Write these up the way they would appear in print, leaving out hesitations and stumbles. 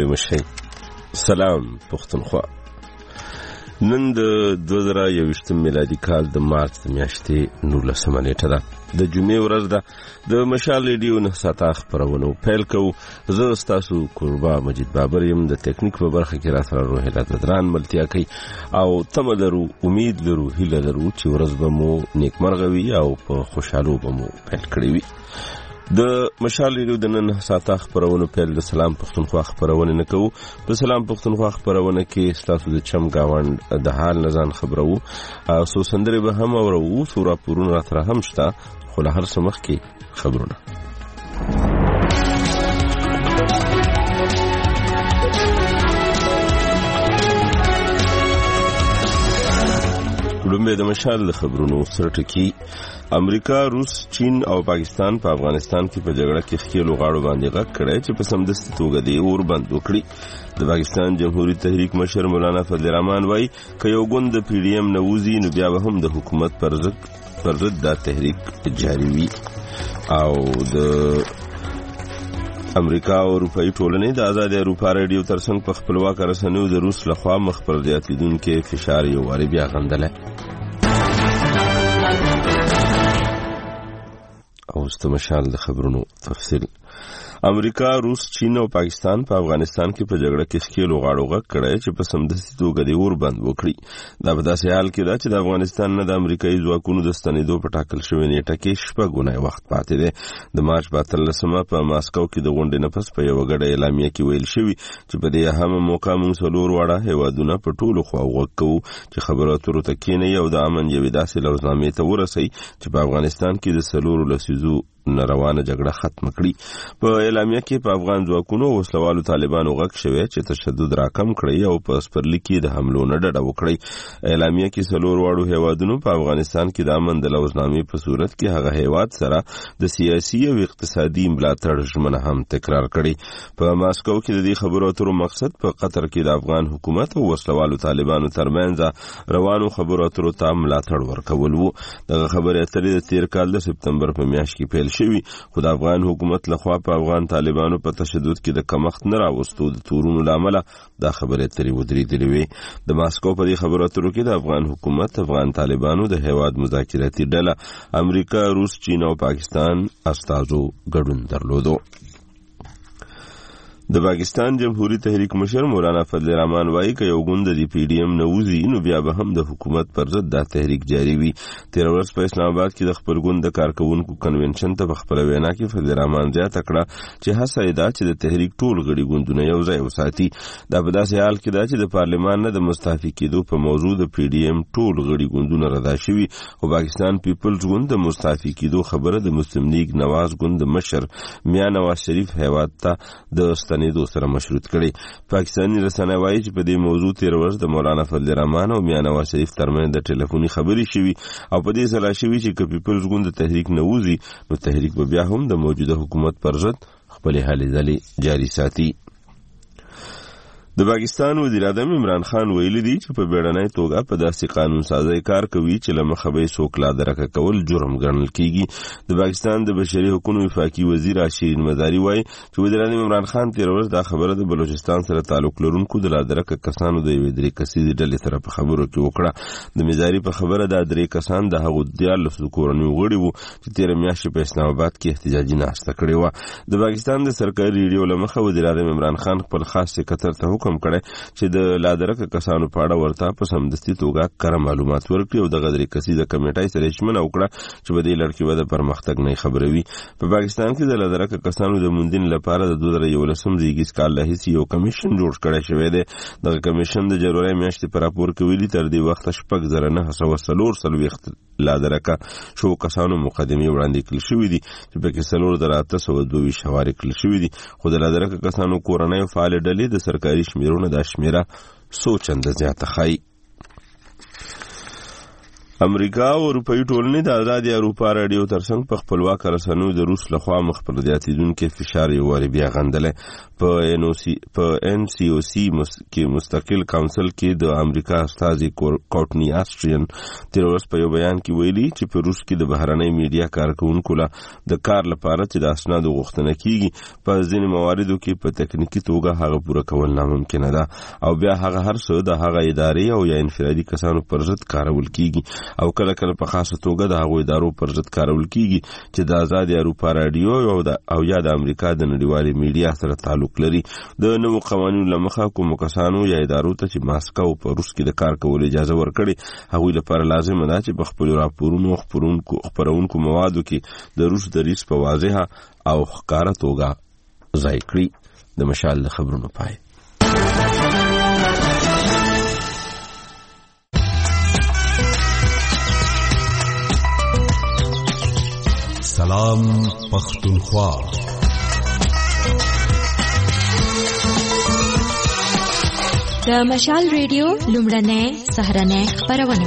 ستړي مشئ. سلام پښتونخوا. نن د 2021 میلادي کال د مارچ د میاشتې 19 نیټه ده. د جمعې ورځ ده. د مشال ریډیو 9 ساعته خپرونه پیل کوو. زه ستاسو قربا مجید بابر یم. د ټیکنیک په برخه کې را سره روحیلات بدران ملتیا کوي او تمه لرو، امید لرو، هیله لرو چې ورځ به مو نیکمرغه وي او په خوشحالو به مو پیل کړی وي. د مشال ریډیو د نن ساعته خپرونه پیل د سلام پښتونخوا خپرونه نه کوو. په سلام پښتونخوا خپرونه کې ستاسو د چم گاوند د حال نزان خبرو او سو سندري به هم اورو، سو راپورونه را تر هم شته، خو له هر څه مخکې خبرونه. لومبه د مشال خبرونو سرټکی. امریکا، روس، چین او پاکستان په افغانستان کې په جګړه کې خېلو غاړو باندې غږ کړی چې په سمدستي توګه دی اور بند وکړي. د پاکستان جمهوریت تحریک مشر مولانا فضل الرحمن وایي که یو ګوند د پی ډی ایم نه وځي نو بیا به هم د حکومت پر ضد دا تحریک جاری وي. او د امریکا او اروپایي ټولنې د آزاد اروپا رادیو ترڅنګ په خپلواک رسنیو د روس لخوا مخ پر زیاتیدونکي فشار یو واري بیا غندله. او استمشال د خبرونو تفصیل. امریکا، روس، چین او پاکستان په افغانستان کې په جګړه کې خېلو غاړو غږ کړی چې په سمدستي توګه دی اور بند وکړي. دا په داسې حال کې ده چې د افغانستان نه د امریکایي ځواکونو د ستنېدو په ټاکل شوې نیټه کې شپږ ګونی وخت پاتې دی. د مارچ په 13 په ماسکو کې د غونډې نه پس په یوه ګډه اعلامیه کې ویل شوي چې په دې اهمه موقع موږ څلور واړه هیوادونه په ټولو خواو غږ کوو چې خبرو اترو ته کښینئ او د امن یوې داسې لوزنامې ته ورسئ چې په افغانستان کې د څلورو لسیزو روانه جګړه ختم کړي. په اعلامیه کې په افغان ځواکونو او وسلوالو طالبانو غږ شوی چې تشدد راکم کړي او په سپرلي کې د حملو نه ډډه وکړي. اعلامیه کې څلور واړو هیوادونو په افغانستان کې د امن د لوزنامې په صورت کې هغه هیواد سره د سیاسي او اقتصادي ملاتړ ژمنه هم تکرار کړي. په ماسکو کې د دې خبرو اترو مقصد په قطر کې د افغان حکومت او وسلوالو طالبانو ترمنځ روانو خبرو اترو ته ملاتړ ورکول وو. دغه خبرې اترې د تیر کال د سپتمبر په میاشت کې پیل شوی، خو د افغان حکومت لخوا په افغان طالبانو په تشدد کې د کمښت نه راوستو د تورونو لامل دا خبرې اترې ودرېدلې وې. د ماسکو په دې خبرو اترو کې د افغان حکومت، افغان طالبانو، د هیواد مذاکراتي ډله، امریکا، روس، چین او پاکستان استازو ګډون درلودو. د پاکستان جمهوریت تحریک مشر مولانا فضل الرحمن وایي که یو ګوند د پی ډی ایم نه وځي نو بیا به هم د حکومت پر ضد دا تحریک جاری وي. تیر ورځ په اسلام آباد کې د خپل ګوند د کارکونکو کنونشن ته په خپله وینا کې فضل الرحمن زیاته کړه چې هڅه یې ده چې د تحریک ټول غړي ګوندونه یو ځای وساتي. دا په داسې حال کې ده چې د پارلمان نه د مستعفي کېدو په موضوع د پی ډی ایم ټول غړي ګوندونه رضا شوي، خو پاکستان پیپلز ګوند د مستعفي کېدو خبره د مسلم لیگ نواز ګوند مشر میاں نواز شریف هیواد ته د ستنېدو سره مشروط کړي. پاکستاني رسنۍ وایي چې په دې موضوع تیر ورځ د مولانا فضل الرحمن او میاں نواز شریف ترمنځ د ټلیفوني خبرې شوي او په دې سره شوي چې که پیپلز ګوند د تحریک نه وځي نو تحریک به بیا هم د موجوده حکومت پر ضد خپلې هلې ځلې جاري ساتي. د پاکستان وزیر اعظم عمران خان ویلي دي چې په بیړنۍ توګه په داسې قانون سازی کار کوي چې له مخه به څوک لا درکه کول جرم ګڼل کیږي. د پاکستان د بشري حقوقو وفاقي وزیر شیرین مزاری وایي چې وزیر اعظم عمران خان تیر ورځ دا خبره د بلوچستان سره تعلق لرونکو د لا درکه کسانو د یوې درې کسیزې ډلې سره په خبرو کې وکړه. د مزاری په خبره دا درې کسان د هغو 14 کورنیو غړي وو چې تیر میاشت په اسلام آباد کې احتجاجي ناسته کړې وه. د پاکستان د سرکاري ریډیو له مخه وزیر اعظم عمران خان خپل خاص سکرټر ته حکم کړی چې د لادرکه کسانو په اړه ورته په سمدستي توګه کره معلومات ورکړي او د غدري کسیزه کمیټې سره ژمنه وکړه چې به دې لړکې به د پرمختګ نه خبروي. په پاکستان کې د لادرکه کسانو د موندنې لپاره د 2011 زیږیز کال له هیڅ یو کمیشن جوړ کړی شوی دی. دغه کمیشن د جنوري میاشتې په راپور کې ویلي تر دې وخته 9,943 لادرکه شو کسانو مقدمې وړاندې کړل شوې دي چې پکې 4,822 حواله کړل شوې دي، خو د لادرکه کسانو کورنۍ او فعال ډلې د سرکاري شمیرونو د شمیره 100 چنده زیاته ښایي. امریکا او اروپאי ټولنې د آزاد اروپا رادیو ترڅنګ په خپلواک رسنیو د روس لخوا مخ پر زیاتېدونکي فشار یو واري بیا غندلې په NCOC کې مستقل کونسل کې د امریکا استازي کورټنی آسټرین تیر ورځ په یو بیان کې ویلي چې په روس کې د بهرنۍ میډیا کارکونکو له د کار لپاره چې د اسنادو غوښتنه کیږي په ځینې مواردو کې په تکنیکی توګه هغه پوره کول ناممکن ده او بیا هغه هر څه د هغه ادارې او یا انفرادي کسانو پر ضد کارول کیږي او کله کله په خاصه توګه د هغوی ادارو پر ضد کارول کیږي چې د آزاد اروپا رادیو او یا د امریکا د نړیوالې میډیا سره تعلق لري. د نوو قوانینو له مخه کوم کسانو یا ادارو ته چې ماسکو په روس کې د کار کولو اجازه ورکړي هغوی لپاره لازم ده چې په خپل راپورونو خپرونکو موادو کې د روس دریځ په واضحه او ښکاره توګه ځای کړي. د مشال د خبرونو پای. سلام پختونخوا. د مشال ریډیو لومړنۍ سهارنۍ خپرونه.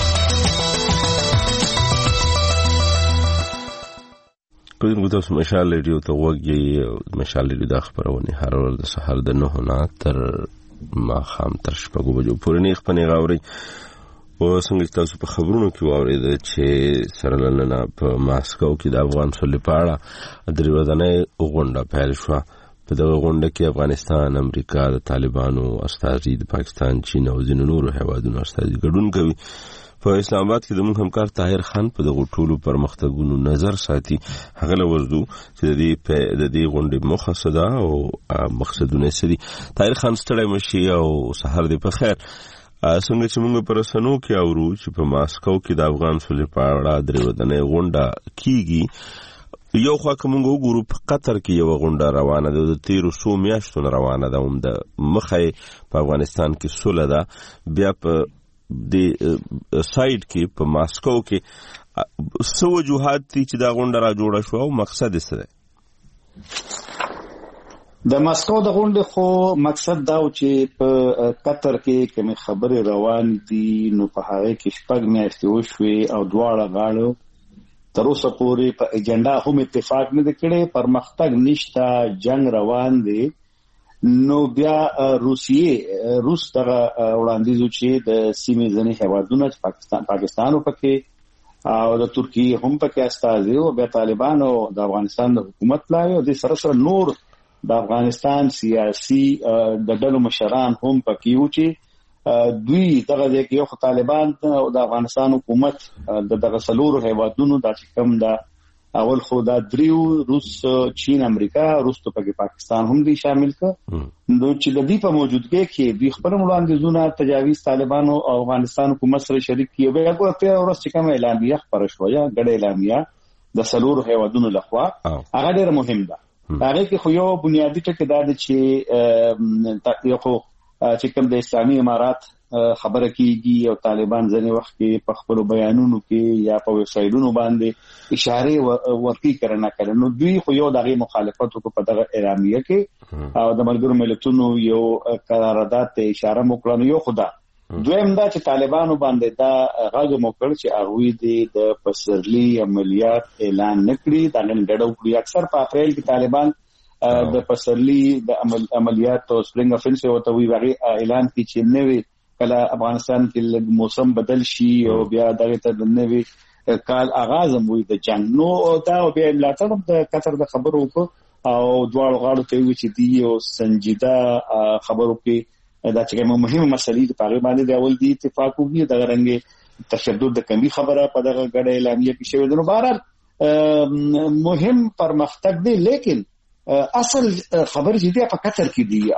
کوم تاسو مشال ریډیو ته وګورئ. مشال ریډیو د خبرونه هر ورځ د سحر د 9 نه تر ماښام تر 6 بجو پورې نه خپنه غاوري. او څنګه تاسو په خبرونو کې واورېدل چې سره لننه په ماسکو کې د افغان سولې په اړه درې ورځې غونډه پیل شوه. په دغه غونډه کې افغانستان، امریکا، د طالبانو استازي، د پاکستان، چین او ځینو نورو هیوادونو استازي ګډون کوي. په اسلام آباد کې زموږ همکار طاهر خان په دغه ټولو پرمختګونو نظر ساتي. هغه لورځو چې د دې غونډې مقصد او مقصدونه سړي. طاهر خان ستړی مشي او سحر دې په خیر. څنګه چې موږ پر رسنیو کې اورو چې په ماسکو کې د افغان سولې په اړه درې ورځې غونډه کیږي، یو خوا که موږ وګورو په قطر کې یو غونډه روانه ده، د تیرو 100 میاشتو نه روانه ده، هم د مخې په افغانستان کې سوله ده. بیا په د سایډ کې په ماسکو کې څه وجوهات دي چې دا غونډه را جوړه شوه او مقصد یې څه دی؟ د ماسکو د غونډې خو مقصد دا و چې په قطر کې کوم خبرې روان دي نو په هغه کې 6 میاشتې وشوي او دواړه غاړو تر اوسه پورې په ایجنډا هم اتفاق نه کړي، پرمختګ نشته، جنگ روان دي. نو بیا روس دغه وړاندیز چې د سیمې ځینې هیوادونه پاکستان او پکې او د ترکیه هم پکې استازي او بیا طالبان او د افغانستان د حکومت لا او د سره نور د افغانستان سیاسي د ډلو مشران هم پکې و چې دوی دغه کې یو طالبان او د افغانستان حکومت دغه سلور هیوادونو د کوم د اول خو دا دریو روس، چین، امریکا، روس ته پکې پاکستان هم دي شامل ک. نو چې د دې په موجودګۍ کې دوی خپل وړاندیزونه تجاویز طالبان او افغانستان حکومت سره شریک کیو. بیا په ورځ چې کوم اعلامیه خبره شوه یا ګډه اعلامیه د سلور هیوادونو لخوا هغه ډېر مهم ده. هغه کې خو یو بنیادی ټکی دا دی چې یو خو چې کوم د اسلامي امارات خبره کیږي او طالبان ځنې وخت کې په خپل بیانونو کې یا په ویب سایټونو باندې اشاره ورکی کرنا کړي، نو دوی خو یو دغه مخالفت وکړه په دغه اعلامیه کې او د ملګرو ملتونو یو قرارداد ته اشاره وکړه. یو خدا دویم دا چې طالبانو باندې دا غږ موکړ چې هغه د پسرلی عملیات اعلان نکړي، دا نن ډډه وکړي. اکثر په اپریل کې طالبان د پسرلی د عملیات او سپرینګ افنسیو ته وی اعلان کی چې نوې کله افغانستان کې موسم بدل شي او بیا دغه ته د نوې کال آغاز هم وي د جنگ. نو دا بیا ملاتړ د قطر د خبرو کو او دواړو غاړو ته وی چې دی او سنجیده خبرو کې دا چې کومه مهمه مسلې په اړه باندې د اول دی اتفاق وګړي د رنګ تشدد د کمی خبره په دغه غړې اعلامیه کې شوی. نو بهر مهم پرمختګ دی، لیکن اصل خبر چې دی په قطر کې دی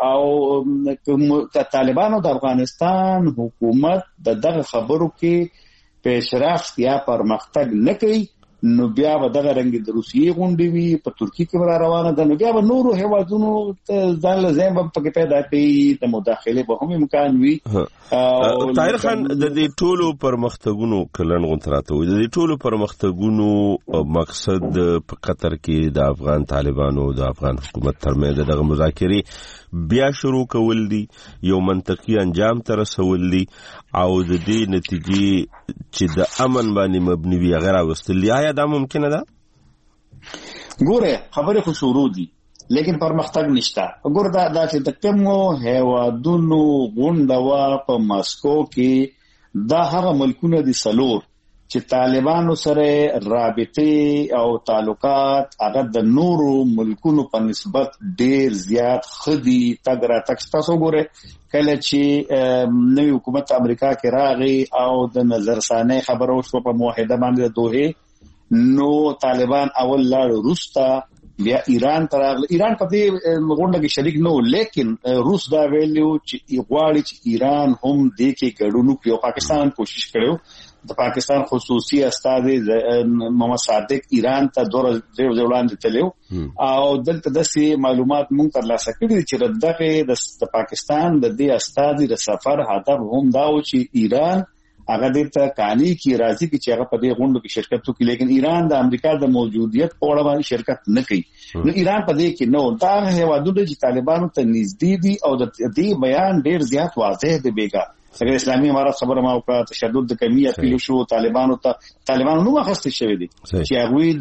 او طالبانو د افغانستان حکومت دغه خبرو کې پیشرفت یا پرمختګ نه کوي نو بیا به دغه رنګ د روسیې غونډې وي په ترکیه کې را روانه ده، نو بیا به نورو هیوادونو ځان له ځای به پکې پیدا کوي، د مداخلې به هم امکان وي. طاهر خان د دې ټولو پرمختګونو کلن غونتراته وي، د دې ټولو پرمختګونو مقصد په قطر کې د افغان طالبانو د افغان حکومت ترمنځ دغه مذاکرې بیا شروع کول دي، یو منطقي انجام ته رسول دي او د دې نتیجې چې د امن باندې مبني وي هغه راوستل دي. آیا دا ممکنه ده؟ ګوره خبرې خو شروع دي لیکن پرمختګ نشته. ګوره دا چې د کومو هیوادونو غونډه وا په ماسکو کې، دا هغه ملکونه دي څلور چې طالبانو سره رابطه او تعلقات هغه د نورو ملکونو په نسبت ډیر زیات خدي تګ را تک. تاسو ګوره کله چې نوی حکومت امریکا کې راغی او د نظرثانه خبرو شو په موحده باندې دوه، نو طالبان اول لاړ روستا، بیا ایران تراغله. ایران په دې غونډه کې شریک نه و، لیکن روس دا ویلو چې غواړي چې ایران هم دې کې ګډون وکړي. پاکستان کوشش کړو، د پاکستان خصوصي استاد محمد صادق ایران ته دوه ځوړان دتلو او دلته د معلومات مونږ ترلاسه کړي چې دغه د پاکستان د دې استاد د سفر هدف هم دا و چې ایران هغه د کانی کی راځي چې هغه په دې غونډه کې شرکت وکړي، لیکن ایران د امریکا د موجودیت په اړه باندې شرکت نه کوي. نو ایران په دې کې نو دا هیوادونه چې طالبانو ته نږدې دي او د دې بیان ډیر زیات واضح دی. بیګا څنګه اسلامي امارات خبره ما وکړه، تشدد د کمی اپیل شو، طالبانو نو مخسته شوی دي چې هغه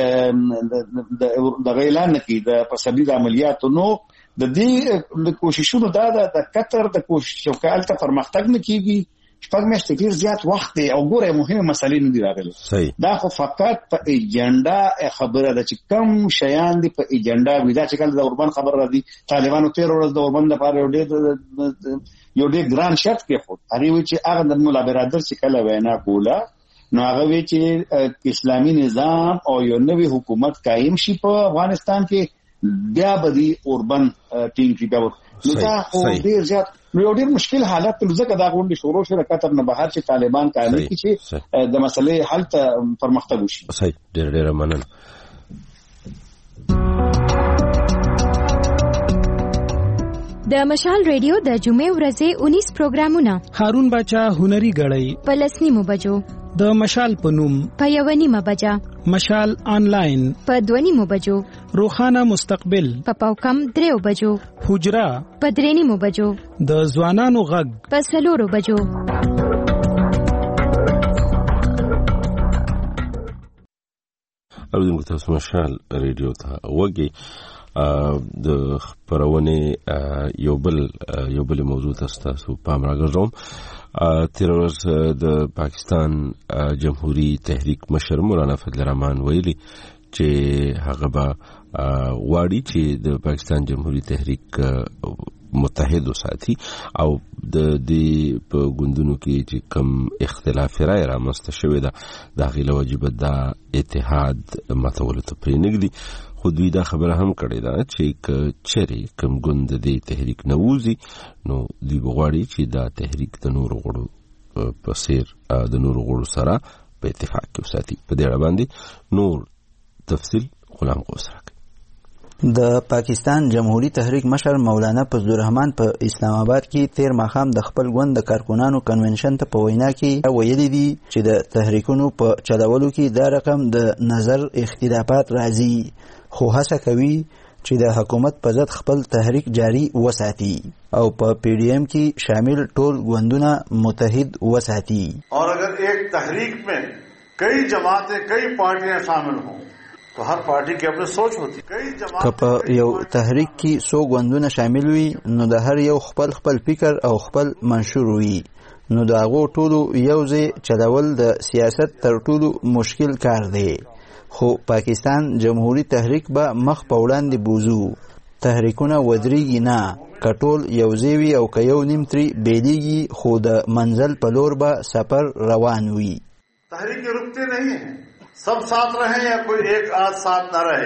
د اعلان نکړي د پسبي د عملیاتو. نو د دې د کوششونو د قطر د کوششو کال ته پرمختګ نه کیږي. شپږ میاشتې ډیر زیات وخت دی او ګوره مهمه مسلې نه دي راغلي. دا خو فقط په ایجنډا خبره ده چې کم شیان دي په ایجنډا وي. دا چې کله د اوربان خبر راځي، طالبانو 13 ورځې د اوربان لپاره یو ډېر ګران شرط کې خو هغه وی چې هغه د مولا برادر چې کله وینا کوله، نو هغه وی چې اسلامي نظام او یو نوی حکومت قائم شي په افغانستان کې، بیا به دی اوربان ټینګ شي. نو دا خو ډیر زیات یو ډیر مشکل حالت ته ځکه دا غونډه شروع شوه قطر نه بهر چې طالبان قائم کړي چې د مسلې حل ته پرمختګ وشي. صحیح، ډیر مننه. د مشال ریډیو د جمعې ورځې 19 پروګرامونه هارون باچا هنري غړی په 10 بجو، د مشال په نوم په 1 بجا، مشال آنلاین په 2 بجو، روخانه مستقبل په پاوکم 3 بجو، حجرا په 3 بجو، د ځوانانو غږ په 4 بجو. اوریدونکو تاسو مشال ریډیو ته وګورئ. د خبرونه یو بل موضوع تاسو پام راغورم. تیر ورځ د پاکستان جمهوریت تحریک مشر مولانا فضل الرحمن ویلي چې هغه به غواړي چې د پاکستان جمهوریت تحریک متحد وساتي او د دې په ګوندونو کې چې کم اختلاف رائے رامنځته شوی ده د هغې له وجبه دا اتحاد ماتولو ته پرېنږدي. خو دوی دا خبره هم کړې ده چې چېرې کوم ګوند د دې تحریک نه ووځي، نو دوی به غواړي چې دا تحریک د نورو غړو په څېر د نورو غړو سره په اتفاق کې وساتي. په دې اړه باندې نور تفصیل غلام غوث راکړي. د پاکستان جمهوریت تحریک مشر مولانا فضل الرحمن په اسلام آباد کې تیر ماښام د خپل ګوند د کارکونانو کنونشن ته په وینا کې ویلي دي چې د تحریکونو په چلولو کې دا رقم د نظر اختلافات راځي، خو هڅه کوي چې د حکومت په ضد خپل تحریک جاری وساتي او په پی ڈی ایم کې شامل ټول ګوندونه متحد وساتي. اور اگر ایک تحریک میں کئی جماعتیں کئی پارٹیاں شامل ہوں تو هر پارٹی کی اپنی سوچ ہوتی. که په یو تحریک کې څو ګوندونه شامل وي نو د هر یو خپل فکر او خپل منشور وي، نو د هغو ټولو یو ځای چلول د سیاست تر ټولو مشکل کار دی. خو پاکستان جمهوریت تحریک به مخ په وړاندې بوزو. تحریکونه ودرېږي نه، که ټول یو ځای وي او که یو نیم ترې بیلیږي، خو د منزل په لور به سفر روان وي. تحریکیں رکتے نہیں ہیں، سب ساتھ رہیں یا کوئی ایک آدھ ساتھ نہ رہے.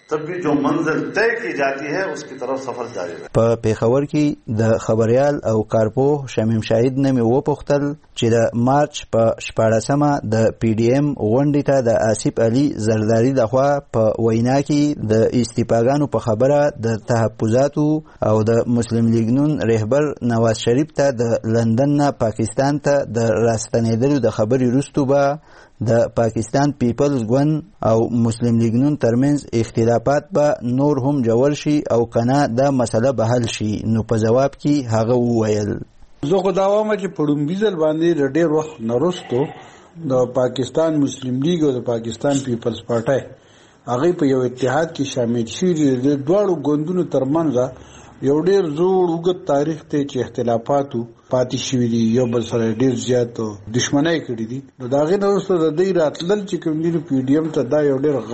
तब भी जो मंजिल तय की जाती है उसकी तरफ सफर जारी रहे. په پیښور کې د خبريال او کارپوه شمیم شاهد نه مې وپوښتل چې د مارچ په 14مه د پی ډی ایم غونډې ته د آصف علي زرداری لخوا په وینا کې د استیفاګانو په خبره د تحفظاتو او د مسلم لیگ نون رهبر نواز شریف ته د لندن نه پاکستان ته د راستنېدلو د خبرې وروسته به د پاکستان پیپلز ګوند او مسلم لیگ نون ترمنځ اختلافات به نور هم جوړ شي او کنه دا مسله به حل شي. نو په جواب کې هغه وویل زه خو دا وایم چې په ډومبي ځل باندې ډېر وخت نرستو د پاکستان مسلم لیگ او د پاکستان پیپلز پارټي هغه په یو اتحاد کې شامل شي. د دواړو ګوندونو ترمنځ یو ډېر زوړ اوږد تاریخ ته چې اختلافاتو پاتې شوي دي، یو بل سره ډېر زیات دښمنۍ کړي دي. نو د هغې نه وروسته د دوی راتلل چې کوم دي پی ډي ایم ته دا یو ډېر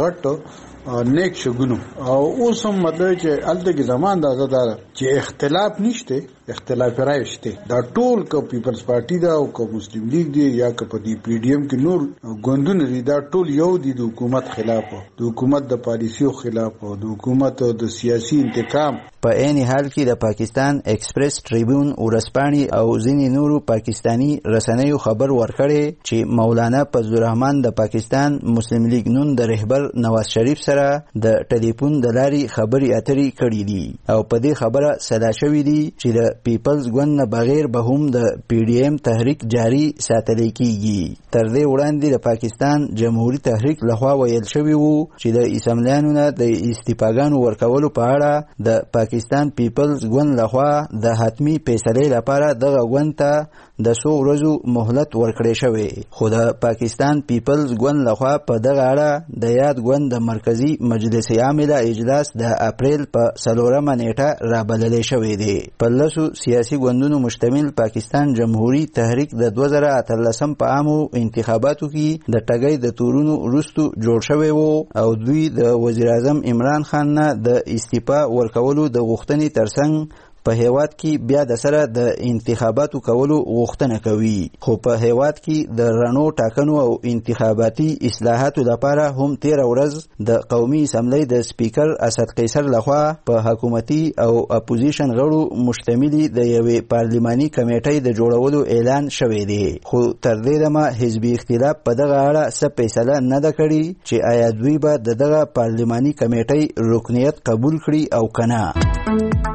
غټ نیک شګونو او اوس هم مطلب چې هلته کې زمان دا ده چې اختلاف نشته، اختلاف رایې شته. دا ټول که پیپلز پارټي ده او که مسلم لیگ دی یا که په دې پی ډي ایم کې نور ګوندونه دي، دا ټول یو دي د حکومت خلاف، د حکومت د پالیسیو خلاف، د حکومت د سیاسي انتقام. په عین حال کې د پاکستان ایکسپریس ټریبیون ورځپاڼې او ځینې نورو پاکستانی رسنیو خبر ورکړی چې مولانا فضل الرحمن د پاکستان مسلم لیگ نون د رهبر نواز شریف سره د ټلیفون د لارې خبرې اترې کړې دي او په دې خبره صدا شوي دي چې د پیپلز ګوند نه بغیر به هم د پی ډي ایم تحریک جاری ساتلی کیږي. تر دې وړاندې د پاکستان جمهوریت تحریک لخوا ویل شوي وو چې د اسمبلیانو نه د استیفاګانو ورکولو په اړه د پاکستان پیپلز ګوند لخوا د حتمی فیصلې لپاره دغه ګوند ته د 100 ورځو مهلت ورکړی شوی، خو د پاکستان پیپلز ګوند لخوا په دغه اړه د یاد ګوند د مرکزی مجلس عامله اجلاس د اپریل په 4مه نیټه رابللی شوی دی. په لسو سیاسي ګوندونو مشتمل پاکستان جمهوریت تحریک د 2018 په عامو انتخاباتو کې د ټګۍ د تورونو وروسته جوړ شوی وو او دوی د وزیر اعظم عمران خان نه د استعفا ورکولو د غوښتنې ترڅنګ په هیواد کې بیا د سره د انتخاباتو کولو غوښتنه کوي. خو په هیواد کې د رڼو ټاکنو او انتخاباتي اصلاحاتو لپاره هم 13 ورځ د قومي اسمبلی د سپیکر اسد قیصر لخوا په حکومتي او اپوزیشن غړو مشتملي د یوې پارلماني کمیټې د جوړولو اعلان شوی دی. خو تر دې دمه حزبي اختلاف په دغه اړه څه فیصله نه ده کړې چې آیا دوی به د دغه پارلماني کمیټې رکنیت قبول کړي او کنه.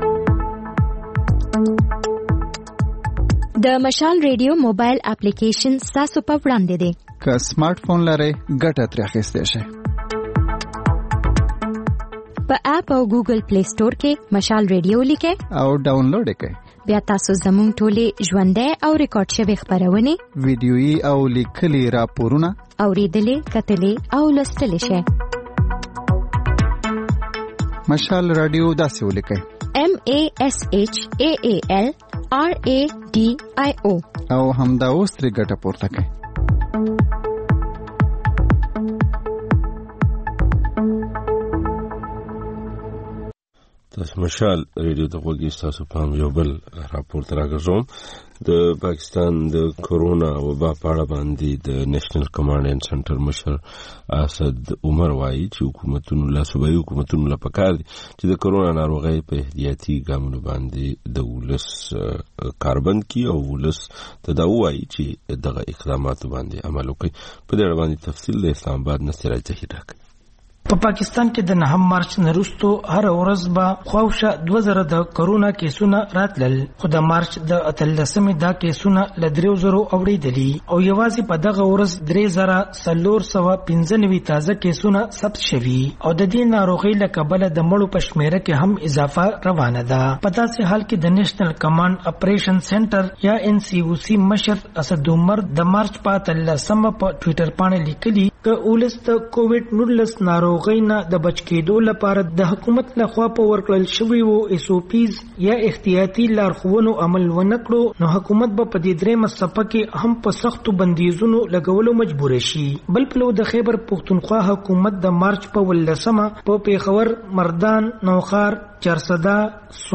د مشال ریډیو موبایل اپلیکیشن تاسو په وړاندې دی. که سمارټ فون لرئ ګټه ترې اخیستی شئ. په اپ او ګوګل پلی سٹور کې مشال ریډیو لیکئ او ډاونلوډ یې کړئ. بیا تاسو زموږ ټولې ژوندۍ او ریکارډ شوې خپرونې، ویډیويي او لیکلي راپورونه اورېدلې، کتلې او لوستلې شئ. مشال رادیو داسې ولیکئ: MASHAAL RADIO او همدا اوس ترې ګټه پورته کړئ. تاسو مشال ریډیو ته غوږی تاسو په یو بل راپور ته راګرځوم. د پاکستان د کورونا وبا په اړه باندې د نېشنل کمانډ اینډ سنټر مشر اسد عمر وایي چې صوبایي حکومتونو له پکار دي چې د کورونا ناروغۍ په احتیاطي ګامونو باندې د ولس کاربند کی او ولس ته دا وایي چې دغه اقداماتو باندې عمل وکړي. په دې اړه باندې تفصیل د اسلام آباد نصر ظهیر راکړي. په پاکستان کې د 9 مارچ نرستو هر ورځ به خواوشه 2000 د کرونا کیسونه راتلل، خو د مارچ د 13مې دا کیسونه ل 3000 اوریدلي او یوازې په دغه ورځ 3495 تازه کیسونه ثبت شوي او د دې ناروغۍ له کبله د مړو په شمیره کې هم اضافه روانه ده. په داسې حال کې د نېشنل کمانډ اپریشن سنټر یا NCOC مشر اسد عمر د مارچ په 13مه په ټوئیټر باندې لیکلي ک اولست کووډ 19 ناروغینا د بچ کېدو لپاره د حکومت لخوا په ورکړل شوی وو SOPs یا احتیاطي لارښوونو عمل ونکړو نو حکومت به په دې درېمه څپه کې هم په سختو بندیزونو لګولو مجبور شي. بل پلو د خیبر پښتونخوا حکومت د مارچ په 18مه په پیښور، مردان، نوخار، چارسده، سوات،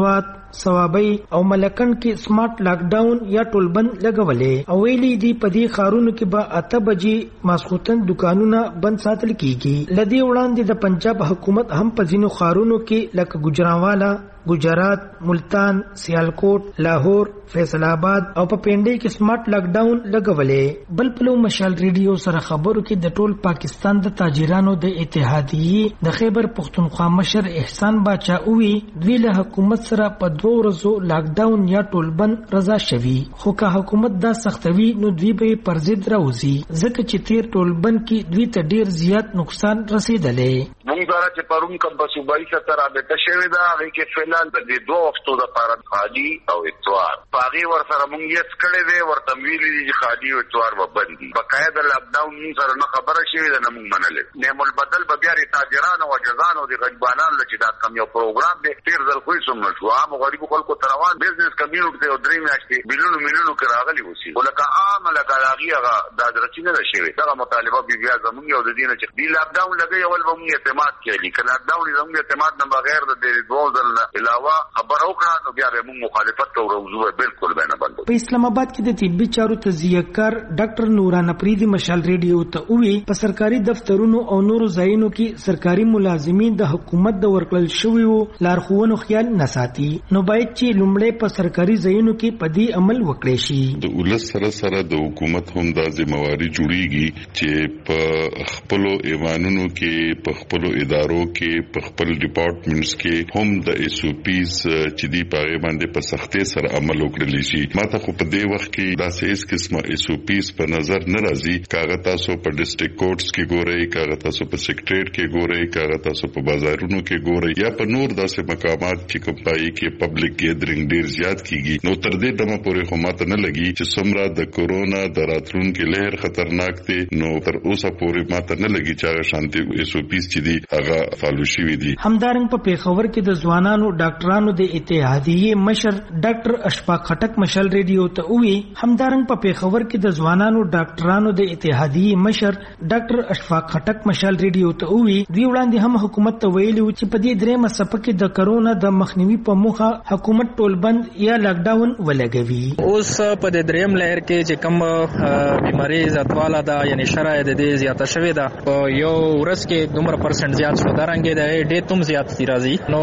ثوابي او ملکن کې سمارټ لاک ډاون یا ټولبند لګولې او ویلي دی په دې ښارونو کې به 8 بجې ماسخوتن دکانونه بند ساتل کیږي. لدی وړاندې د پنجاب حکومت هم په ځینو ښارونو کې لکه ګجرانوالا، گجرات، ملتان، سیالکوټ، لاهور، فیصل آباد او په پینډۍ کې سمارټ لاک ډاون لګولې. بل پلو مشال ریډیو سره خبرو کې د ټول پاکستان د تاجرانو د اتحادیې د خیبر پختونخوا مشر احسان باچا اووی دوی له حکومت سره په 2 ورځو لاک ډاون یا ټولبند رضا شوي، خو که حکومت دا سختوي نو دوی به پر ضد راوځي ځکه چې تیر ټولبند کې دوی ته ډیر زیات نقصان رسیدلې. موږ سره چې پرون کوم په صوبایي سره رابطه شوې ده هغه کې فعلا د دې 2 هفتو د پاره خالی او اتوار پاغي ور سره موږ یې کړې ده ورته ویلي دي چې خالی او اتوار وبندي بقاعده لاک ډاون سره نه خبره شوې ده نه موږ منلې. نعم البدل به بیا تاجرانو او جزانو د غریبانو لچې دا کم یو پروګرام دی تیر ځل خو سم نشو عام غریب خلکو تروان بزنس کمیونټي ته درې میاشتې ملیونو کې راغلي وسی ولکه عام لکه راغیغه د درچینه ده شوی دا مطالبه بیا زموږ یو د دینه چې دی لاک ډاون لګي اول به موږ اعتماد کوي کله لاک ډاون زموږ اعتماد نه بغیر د 2 ځل علاوه خبر او کړه نو بیا موږ مخالفت کوو روزو بالکل به نه بندو. په اسلام آباد کې د طبي چارو تزیهکار ډاکټر نوران پریدي مشال ریډیو ته وی په سرکاري دفترونو او نورو ځایونو کې سرکاري ملازمین د حکومت د ورکړل شویو لارښوونو خیال نه ساتي نو باید چې لومړی په سرکاري ځایونو کې په دې عمل وکړي شي. د ولس سره د حکومت هم د ذمہواری جوړیږي چې په خپل ایوانونو کې په خپل ادارو کې په خپل ډپارټمنټس کې هم د اس او پیز چې دی په باندې په سختۍ سره عمل وکړي شي. ماته خو په دې وخت کې دا سیس قسمه اس او پیز په نظر نه راځي. کاغه تاسو په ډسټریکټ کورټس کې ګورئ، کاغه تاسو په سیکریټریټ کې ګورئ، کاغه تاسو په بازارونو کې ګورئ یا په نور داسې مقامات چې کوم پای کې پبلک ګیدرینګ ډیر زیات کیږي. نو تر دې دمه پورې خو ماته نه لګي چې څومره د کورونا د راتلونکي لهر خطرناک دی. نو تر اوسه پورې ماته نه لګي چې هغه شانتي اس او پیز چې دی هغه فالو شوی دی. همدارنګ په پیښور کې د ځوانانو ډاکټرانو د اتحادیې مشر ډاکټر اشفاق خټک مشال ریډیو ته وی همدارنګ په پیښور کې د ځوانانو ډاکټرانو د اتحادیې مشر ډاکټر اشفاق خټک مشال ریډیو ته وی دوی وړاندې هم حکومت ته ویلي و چې په دې درېمه څپه کې د کرونا د مخنیوي په موخه حکومت ټولبند یا لاک ډاون ولګوي. اوس په دې درېم لهر کې چې کوم بیماری زیاتواله ده یعنی شرایط د دې زیاته شوې ده په یو ورځ کې دومره پرسنټ زیات شو دا رنګ دی ډېر تم زیات راځي. نو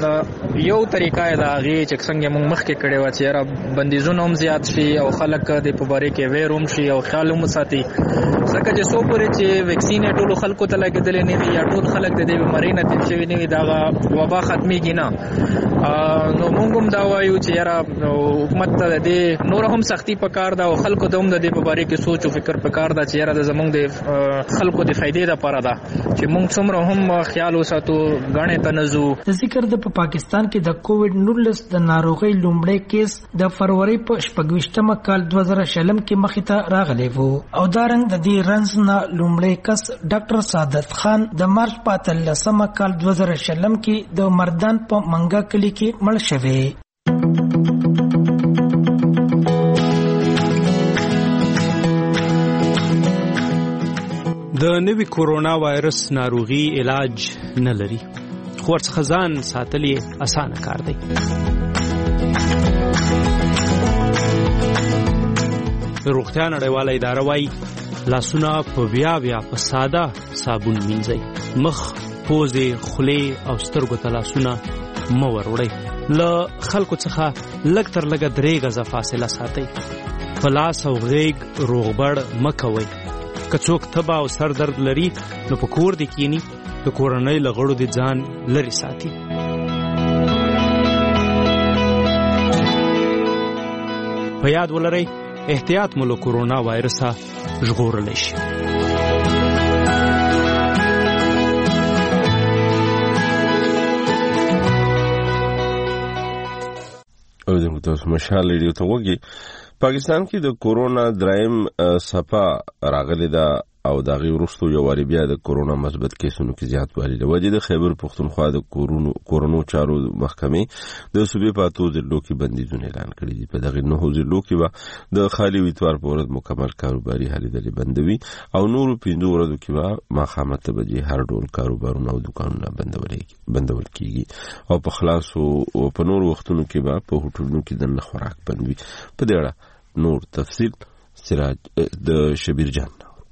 یو طریقه دا غي چې څنګه موږ مخکې کړي و چې را بندیزونه هم زیات شي او خلک د په باره کې ویروم شي او خیال هم ساتي ځکه چې سو پورې چې ویکسین ټول خلکو ته لګیدل نه وي یا ټول خلک د دې بیماری نه تیر شوي نه وي دا وبا ختميږي نه. نو موږ هم دا وایو چې یاره حکومت ته د نور هم سختی پکار ده او خلکو ته هم د دې په باره کې سوچ او فکر پکار ده چې یاره د زمونږ د خلکو د فائدې لپاره ده چې موږ څومره هم خیال وساتو غاڼې ته نزو. د ذکر د پاکستان کې د کووډ 19 د ناروغۍ لومړی کیس د فروری په 28 کال 2020 کې مخې ته راغلی وو او دا رنګ د دې رنځ نه لومړی کس ډاکټر سعادت خان د مارچ په 13 کال 2020 کې د مردان په منګا کلی کې مړ شوی. د نوي کورونا وایرس ناروغي علاج نه لري خو ورڅخه ځان ساتل یې اسانه کار دی. روغتیا نړیواله اداره وايي لاسونه په بیا په ساده صابون مینځئ. مخ، پوزې، خولې او سترګو ته لاسونه مه وروړئ. له خلکو څخه لږ تر لږه 3 غزه فاصله ساتئ. په لاس او غېږ روغبړ مه کوئ. که څوک تبه او سر درد لري نو په کور دې کینی د کورنۍ له غړو دې ځان لرې ساتي. په یاد ولرئ احتیاط مو له کورونا وایرسه ژغورلی شي. او د تاسو مشال ریډیو ته وګورئ. پاکستان کې د کورونا دریم څپه راغلې ده او د غي ورستو یو واری بیا د کورونا مثبت کیسونو کې زیاتوالی لوجه د خیبر پختونخوا د کورونو چارو محکمې د صوبې په اتو ضلعو کې بندیزونه اعلان کړي دي. په دغه 9 ضلعو کې به د خالي اتوار په ورځ مکمل کاروباري حالې بندوي او نورو 5 ورځو کې به ماخامت به هر ډول کاروبارونه او دکانونه بندول کیږي او په خلاصو او په نور وختونو کې به په هوټلونو کې د خوراک بندوي. په دې اړه نور تفصیل سراج د شبیر جان.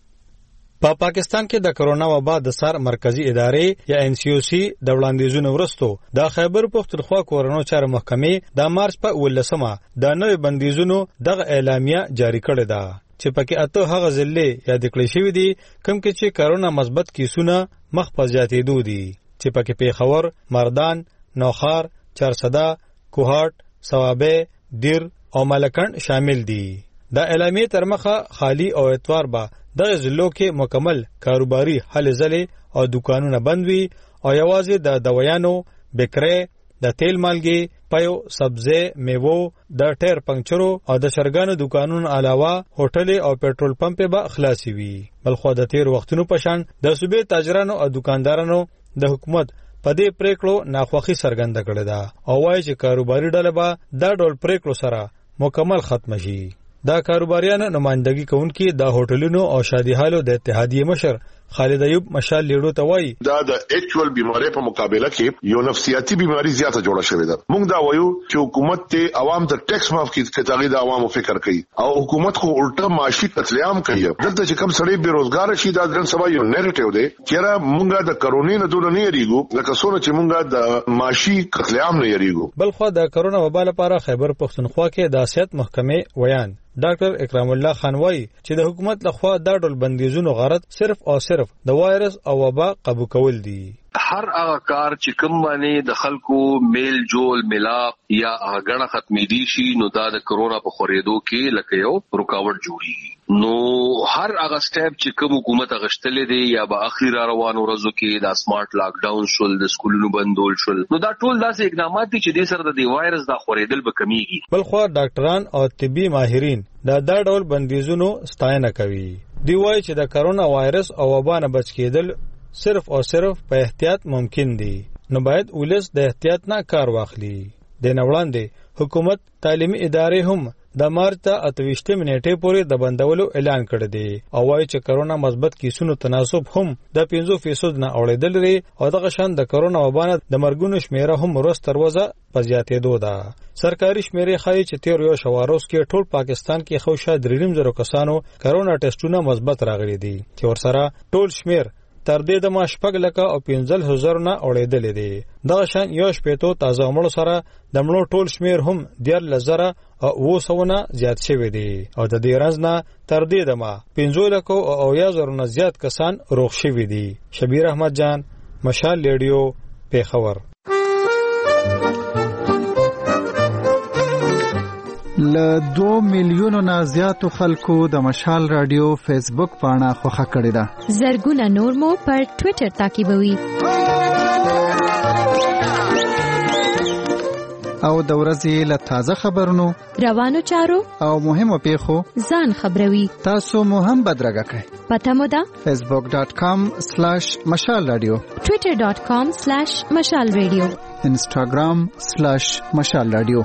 په پاکستان کې د کرونا وبا د سر مرکزی ادارې یا NCOC د وړاندیزونو ورستو د خیبر پختونخوا کورونو چارو محکمې د مارچ په 18مه د نوې بندیزونو دغه اعلامیه جاری کړې ده چې پکې اته هغه ضلع یاد کړې شوې دي کوم کې چې کرونا مثبت کیسونه مخ په زیاتېدو دي چې پکې پیښور، مردان، نوخار، چارسده، کوهاټ، صوابه، دیر او ملکند شامل دي. دا اعلامیه تر مخه خالی او اتوار به دغه ضلعو کې مکمل کاروباري هلې ځلې او دکانونه بند وي او یوازې د دویانو، بکرې، د تیل مالګي، پيو، سبزی، میوو، د ټایر پنکچرو او د شرګانو دکانونو علاوه هوټل او پېټرول پمپ به خلاصي وي. بلخو د تیر وختونو په شان د صوبې تاجرانو او دکاندارانو د حکومت په دې پریکړو ناخوښي څرګنده کړې ده او وایي چې کاروباري ډله به دا ډول پریکړو سره مکمل ختم شي. دا کاروباریانو نمائندګي کوونکي د هوټلونو او شادیحالو د اتحادیې مشر خالد ایوب مشال لیډو ته وایي دا د اکچوال بیماری په مقابله کې یو نفسیاتی بیماری زیاته جوړه شوې ده. موږ دا وایو چې حکومت ته عوام ته ټیکس معاف کړي چې د عوامو فکر کوي او حکومت خو الټا معاشي قتل عام کوي. دلته چې کم سړی بیروزګار شي دا ځن سبا یو نیریټیو دی چې موږ د کرونا نه دونه نه یریږو لکه څونه چې موږ د معاشي قتل عام نه یریږو. بلخو د کرونا وبا لپاره خیبر پختونخوا کې د صحت محکمې ویان ډاکټر اکرام الله خان وایي چې د حکومت لخوا دا ډول بندیزونو غرض صرف او صرف د وایرس او وبا قابو کول دي. هر هغه کار چې کوم باندې د خلکو میل جول ملاپ یا غړه ختمې دي شي نو دا د کرونا په خورېدو کې لکه یو رکاوټ جوړي. نو هر هغه سټیپ چې کوم حکومت غشتلې دي یا به اخر روانو ورځو کې د سمارټ لاک ډاون شول، د سکولونو بندول شول، نو دا ټول داسې اقدامات دي چې د سره د وایرس د خورېدل به کمیږي. بلخو ډاکټران او طبي ماهرین دا ډول بندیزونو ستاینه کوي. دی وایي چې د کرونا وایرس او وبا نه بچ کېدل صرف او صرف په احتیاط ممکن دي، نو باید ولس د احتیاط نه کار واخلي. د نوړاندې حکومت تعلیمي ادارې هم د مارچ ته 28 نیټې پورې د بندولو اعلان کړی دی او وایي چې کرونا مثبت کیسونو تناسب هم د 50% نه اوریدل لري او دغه شان د کرونا وبا نه د مرګونو شمیره هم ورځ تر ورځې په زیاتېدو ده. سرکاري شمیرې ښایي چې تیر یو شواروس کې ټول پاکستان کې خو شاید 3.5 کسانو کرونا ټیسټونه مثبت راغلي دي چې ورسره ټول شمیر تر دې د ماشپګ لکه او 15,000 نه اوریدل دي. دغه شان یو شپېتو تازه مړو سره د مړو ټول شمیر هم 13,000 او 200 نه زیات شوی دی او د دې رنځ نه تر دې دمه 15,000 او 10,000 نه زیات کسان روغ شوی دي. شبیر احمد جان، مشال ریډیو، پیښور. له 2 میلیونو نه زیاتو خلکو د مشال رادیو فیسبوک پاڼه خوښه کړې ده. زرګونه نور مو پر ټوئیټر تعقیبوي او د ورځې له تازه خبرونو، روانو چارو او مهمو پیښو ځان خبروي. تاسو مو هم بدرګه کړئ. پته مو ده facebook.com/مشال رادیو، twitter.com/مشال رادیو، instagram/مشال رادیو.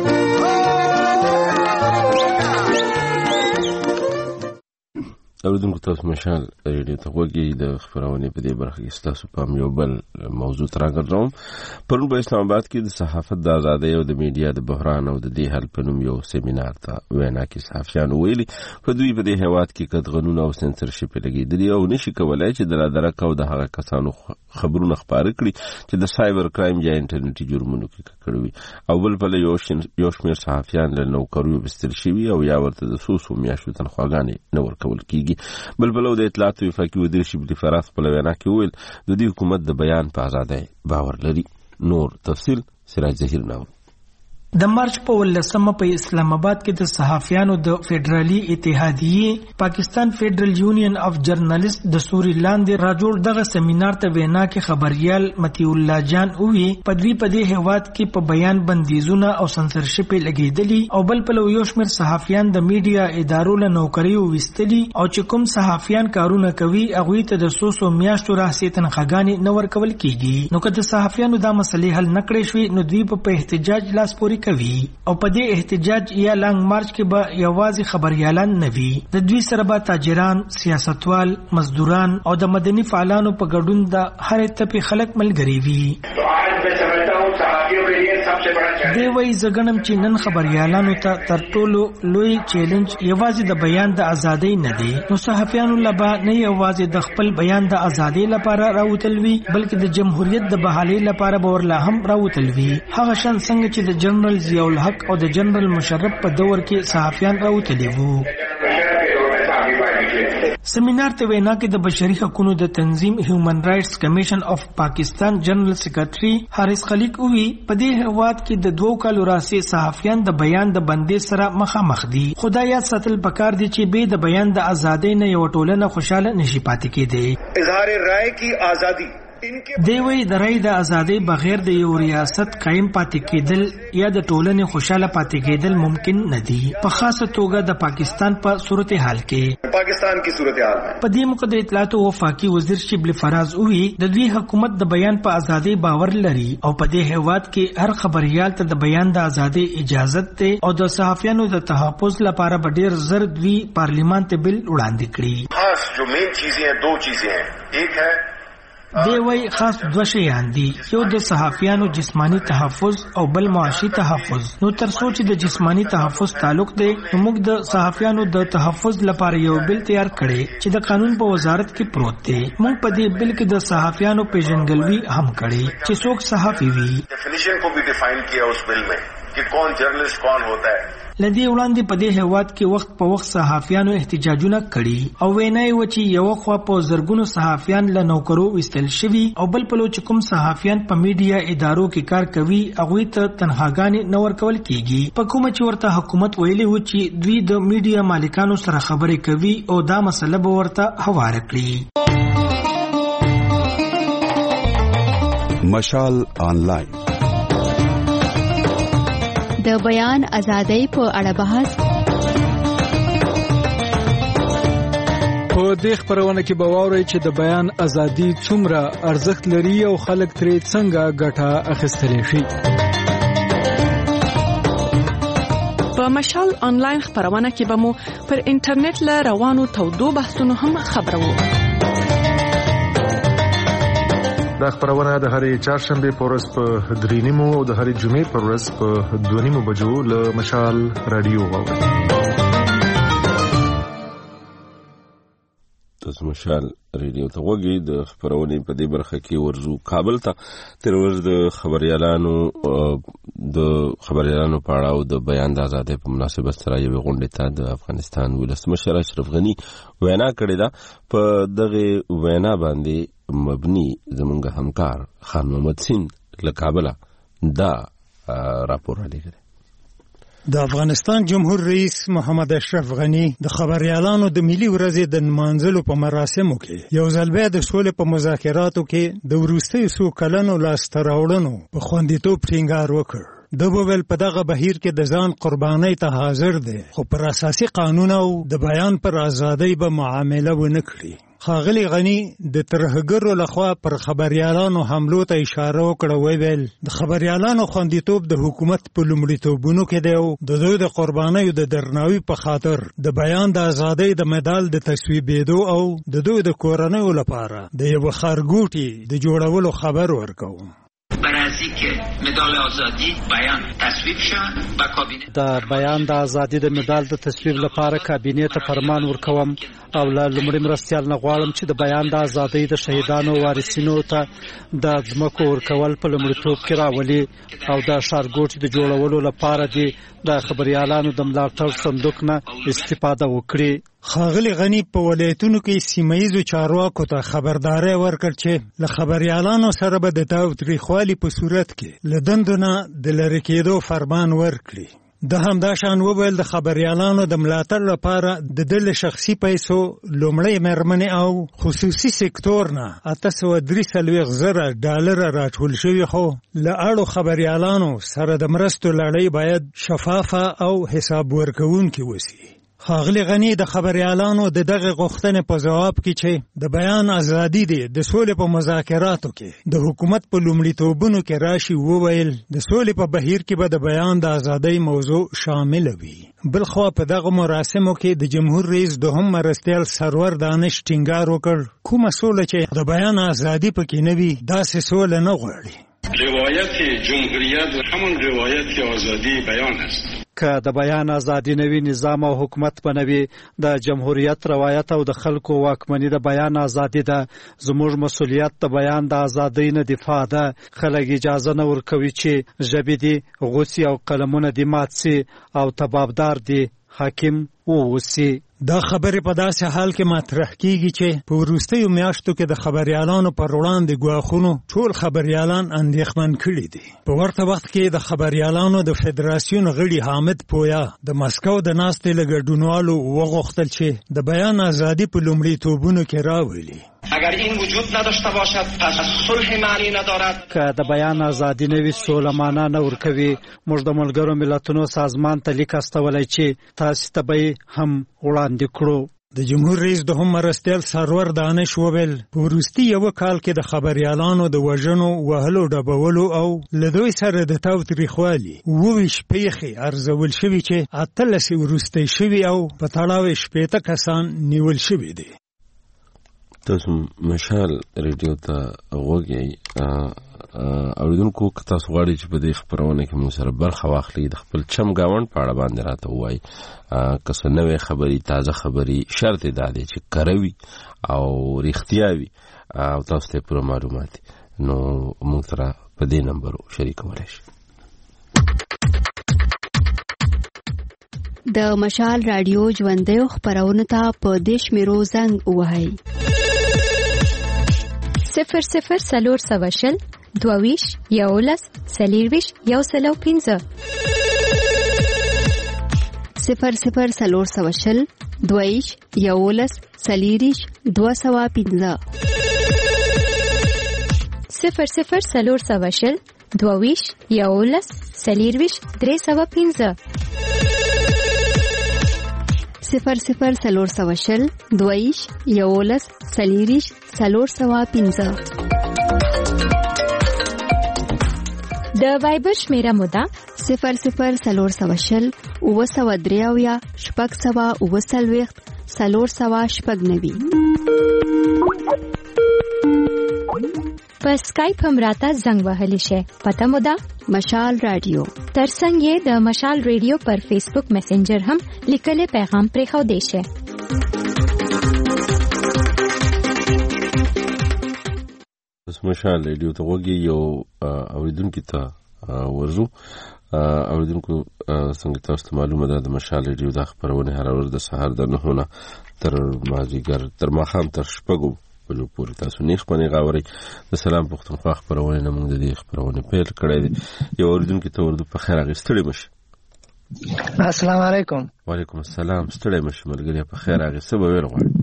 اوریدونکو تاسو مشال ریډیو ته وګورئ. د خبرونه په دې برخه کې تاسو په یو بل موضوع ترانګرځوم. پرون په اسلام آباد کې د صحافت د ازادۍ او د میډیا د بحران او د دې حل په نوم یو سیمینار ته وینا کې صحافیان ویلي په دوی په دې هیواد کې قطغنونه او سنسرشپ لګیدلی او نشي کولای چې د لادرک او د هغه کسانو خبرونه خبرې کړي چې د سایبر کرایم یا انټرنیټي جرمونو کې کړوي او بل په یو شمېر صحافیان له نوکریو بستر شوي او یا ورته د 100 میاشتو تنخواګانې نه ورکول کیږي. بلبلو د اطلاعات او وفاقي وزیر شبلی فراس په وینا کې ویل د دې حکومت د بیان په ازادۍ باور لري. نور تفصیل سراج ظهیر ناو. د مارچ په 18 په اسلام آباد کې د صحافیانو د فدرالي اتحادیې پاکستان فدرال یونین اف جرنالست د سوري لاندې راجوړ دغه سیمینار ته وینا کې خبريال متی الله جان اووی په دې هیواد کې په بیان بندیزونه او سنسرشپ لګیدلی او بل په یو شمېر صحافیان د میډیا ادارو له نوکری وستلی او چې کوم صحافیان کارونه کوي هغه ته د 100 میاشتو راهسي تنخواګانی نه ورکول کیږي. نو که د صحافیانو دا مسلې حل نکړې شوې نو دوی په احتجاج لاس پوري کوي او په دې احتجاج یا لانګ مارچ کې به یوازې خبريالان نه وي، د دوی سره به تاجران، سیاستوال، مزدوران او د مدني فعالانو په ګډون د هر طبقه خلک ملګري وي. دی وایي زګنم چې نن خبريالانو ته تر ټولو لوی چیلنج یوازې د بیان د ازادۍ نه دی. نو صحافیانو لبا نه یوازې د خپل بیان د ازادۍ لپاره راوتل وي بلکې د جمهوریت د بحالۍ لپاره به ورلا هم راوتل وي، هغه شان څنګه چې د جنرال ضیاء الحق او د جنرال مشرف په دور کې صحافیان راوتلي وو. سیمینار ته وینا کې د بشري حقوقو د تنظیم هیومن رائټس کمیشن اف پاکستان جنرال سیکریټري حارث خلیق وی په دې هواد کې د 2 کالو راځي صحافیان د بیان د بندي سره مخامخ دي. خدای یاد ساتل پکار دي چې به د بیان د ازادۍ نه یو ټولنه خوشاله نشي پاتې کېدی. اظهار رائے کی آزادی دی وی د رای د ازادۍ بغیر د یو ریاست قائم پاتې کېدل یا د ټولنې خوشاله پاتې کېدل ممکن نه دي، په خاصه توګه د پاکستان په صورتحال کې. پاکستان کی صورتحال په دې موقع د اطلاعات او وفاقي وزیر شبلی فراز وی د دوی حکومت د بیان په ازادۍ باور لري او په دې هیواد کې هر خبريال ته د بیان د ازادۍ اجازه ده او د صحافیانو د تحفظ لپاره به ډیر زر دوی پارلیمان ته بل وړاندې کړي. خاص جو مین چیزیں ہیں 2 چیزیں ہیں، ایک ہے دی وی خاص 2 شیان دي، یو د صحافیانو جسمانی تحفظ او بل معاشي تحفظ. نو تر څو چې د جسمانی تحفظ تعلق دی نو موږ د صحافیانو د تحفظ لپاره یو بل تیار کړي چې د قانون په وزارت کې پروت دی. موږ په دې بل کې د صحافیانو پیژنګلوي هم کړي چې څوک صحافي وي. ډیفینیشن کو بھی ډیفاین کیا اس بل میں کہ کون جرنلسٹ کون ہوتا ہے. لدی وړاندې په دې هواد کې وخت په وخت صحافیانو احتجاجونه کړي او وینای و چې یو خوا په زرګونو صحافیان له نوکرو وستل شوي او بل په لور کوم صحافیان په میډیا ادارو کې کار کوي هغه ته تنخواګانې نه ورکول کیږي. په کومه چې ورته حکومت ویلي و چې دوی د میډیا مالکانو سره خبرې کوي او دا مسله به ورته هواره کړي. مشال آنلاین د بیان ازادۍ په اړه بحث. په دې خبرونه کې به واورئ چې د بیان ازادي څومره ارزښت لري او خلک ترې څنګه ګټه اخیستلی شي. په مشال آنلاین خبرونه کې به مو پر انټرنیټ له روانو تودو بحثونو هم خبرو. دا خبرونه د هرې چهارشنبه په ورځ په 3:30 او د هرې جمعې په ورځ په 2:30 بجو له مشال رادیو واورئ. تاسو مشال ریډیو ته وګورئ. د خبرونې په دې برخه کې ورزو کابل ته تر ورځ د خبريالانو په اړه او د بیان د ازادۍ په مناسبت سره یو غونډه ته د افغانستان ولسمشر اشرف غنی وینا کړې ده. په دغه وینا باندې مبني زمونږ همکار خان محمد سین له کابل دا راپور لري. د افغانستان جمهور رئیس محمد اشرف غنی د خبريالانو د ملي ورځې د نمانځلو په مراسمو کې یو ځل بیا د سولې په مذاکراتو کې د وروستیو څو کلونو لاسته راوړنو په خوندیتوب ټینګار وکړ. د بوبل په دغه بهیر کې د ځان قربانۍ ته حاضر دی خو پر اساسي قانون او د بیان پر ازادۍ به معامله ونه کړي. ښاغلي غنی د ترهګرو لخوا پر خبريالانو حملو ته اشاره وکړه. ویل د خبريالانو خوندیتوب د حکومت په لومړیتوبونو کې دی او د دوی د قربانیو د درناوي په خاطر د بیان د ازادۍ د مډال د تصویبېدو او د دوی د کورنیو لپاره د یو خرګوټي د جوړولو خبر ورکوم. برازی که مدال آزادی بیان تصویب شد و کابینه د بیان د ازادۍ د مډال د تصویب لپاره کابینه ته فرمان ورکوم او له لومړي مرستیال نه غواړم چې د بیان د ازادۍ د شهیدانو وارثینو ته د ځمکو ورکول په لومړیتوب کې راولي او د ښارګوټي د جوړولو لپاره د خبريالانو د ملاتړ صندوق نه استفاده وکړي. ښاغلي غني په ولایتونو کې سیمهییزو چارواکو ته خبرداری ورکړ چې له خبریالانو سره به د تاوتریخوالي په صورت کې له دندو نه د لرې کېدو فرمان ورکړي. د همدا شان وویل د خبریالانو د ملاتړ لپاره د ده له شخصي پیسو لومړی مېرمنې او خصوصي سکتور نه 843,000 ډالر راټول شوي، خو له اړو خبریالانو سره د مرستو لړۍ باید شفافه او حساب ورکوونکې وسي. ښاغلي غني د خبریالانو د دغه غوښتنې په ځواب کې چې د بیان ازادي دی د سولې په مذاکراتو کې د حکومت په لومړیتوبونو کې راشي، وویل د سولې په بهیر کې به د بیان د ازادۍ موضوع شامل وي. بلخوا په دغه مراسمو کې د جمهور رئیس دوهم مرستیال سرور دانش ټینګار وکړ کومه سوله چې د بیان ازادي پکې نه وي داسې سوله نه غواړي. روایت جمهوریت همون روایت آزادی بیان است. که د بیان ازادي نوي نظام او حکومت بنوي د جمهوریت روایت او د خلکو واکمني د بیان ازادي ده. زموږ مسؤلیت د بیان د ازادۍ نه دفاع ده. خلک اجازه نه ورکوي چې ژبې دي غوڅي او قلمونه دي مات سي او تبابدار دي حاکم ووسی. دا خبرې په داسې حال کې مطرح کیږي چې په وروستیو میاشتو کې د خبریالانو پر وړاندې ګواښونو ټول خبریالان اندېښمن کړي دي. په ورته وخت کې د خبریالانو د فدراسیون غړي حامد پویا د مسکو د ناستې له ګډونوالو وغوښتل چې د بیان ازادي په لومړیتوبونو کې راولي. اگر این وجود نداشته باشد پس صلح معنی ندارد. که د بیان ازادي نوي سوله معنا نه ورکوي، موږ د ملګرو ملتونو سازمان ته لیک استولی چې تاسو ته به هم وړاندې کړو. د جمهور رئیس دوهم مرستیال سرور دانش وویل په وروستي یوه کال کې د خبریالانو د وژنو، وهلو، ډبولو او له دوی سره د تاوتریخوالي 28 پیښې ارزول شوي چې 18 وروستی شوي او په تړاو 80 کسان نیول شوي دي. تاسو مشال ریډیو ته غوږ یې اوریدونکو که تاسو غواړئ چې په دې خپرونه کې موږ سره برخه واخلئ د خپل چمګاونډ په اړه باندې راته ووایئ که څه نوې خبرې تازه خبرې شرط یې دا دی چې کره وي او رښتیا وي او تاسو ته پوره معلومات نو موږ سره په دې نمبرو شریکولی شئ. د مشال رادیو ژوندیو خپرونو ته په دې شمیرو زنګ ووهئ 00 420 22 11 40 105 00 420 22 11 40 205 00 420 22 11 40 305 00 22 11 40 305 د وایبر شمیره موده 00 420 903 690 490 په سکایپ هم راته زنګ وهلی شي. پته مو ده مشال رادیو. ترڅنګ یې د مشال رادیو پر فیسبوک میسنجر هم لیکلي پیغام پرېښودی شي. مشال رادیو ته وګي یو اوریدونکو ته ورزو. اوریدونکو څنګه تاسو ته معلومه ده د مشال رادیو د خبرونه هر ورځ د سهار د 9 تر مازیګر تر ماښام تر شپږو بلو پورې تاسو نیخ پنې غاوري د سلام پښتونخوا خبرونه نه موږ د دې خبرونه پیل کړی دی. یو اوریدونکو ته ورته په خیر اغستړی مشه. السلام علیکم. وعلیکم السلام. ستړی مشه ملګری په خیر اغسته به ویل غواړم.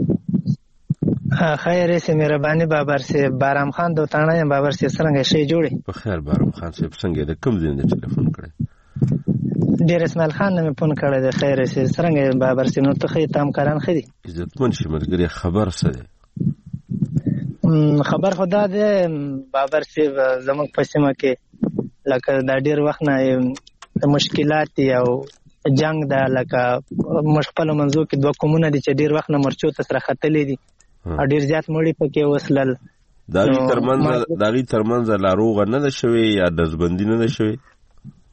خیر سي مهرباني بابر سي بارام خان دوتانه بابر سي څنګه شي جوړي؟ په خیر بارام خان سي څنګه د کوم ځای نه ټلیفون کړی؟ ډیر اسماعیل خان نه فون کړی دی. خیر سي څنګه بابر سي نو ته خې تام کاران خدي عزتمن شي ملګری خبر څه دی؟ خبر خدا دی بابر سي زموږ په سیمه کې لکه دا ډیر وخت نه مشکلات او جنگ دا لکه مشکل منځو کې دوه کومونه دي چې ډیر وخت نه مرچو ته سره خطلې دي ډیر زیات مړی پکې وسلل. داغي ترمنځ لاروغ نه ده شوی یا دزبندی نه ده شوی؟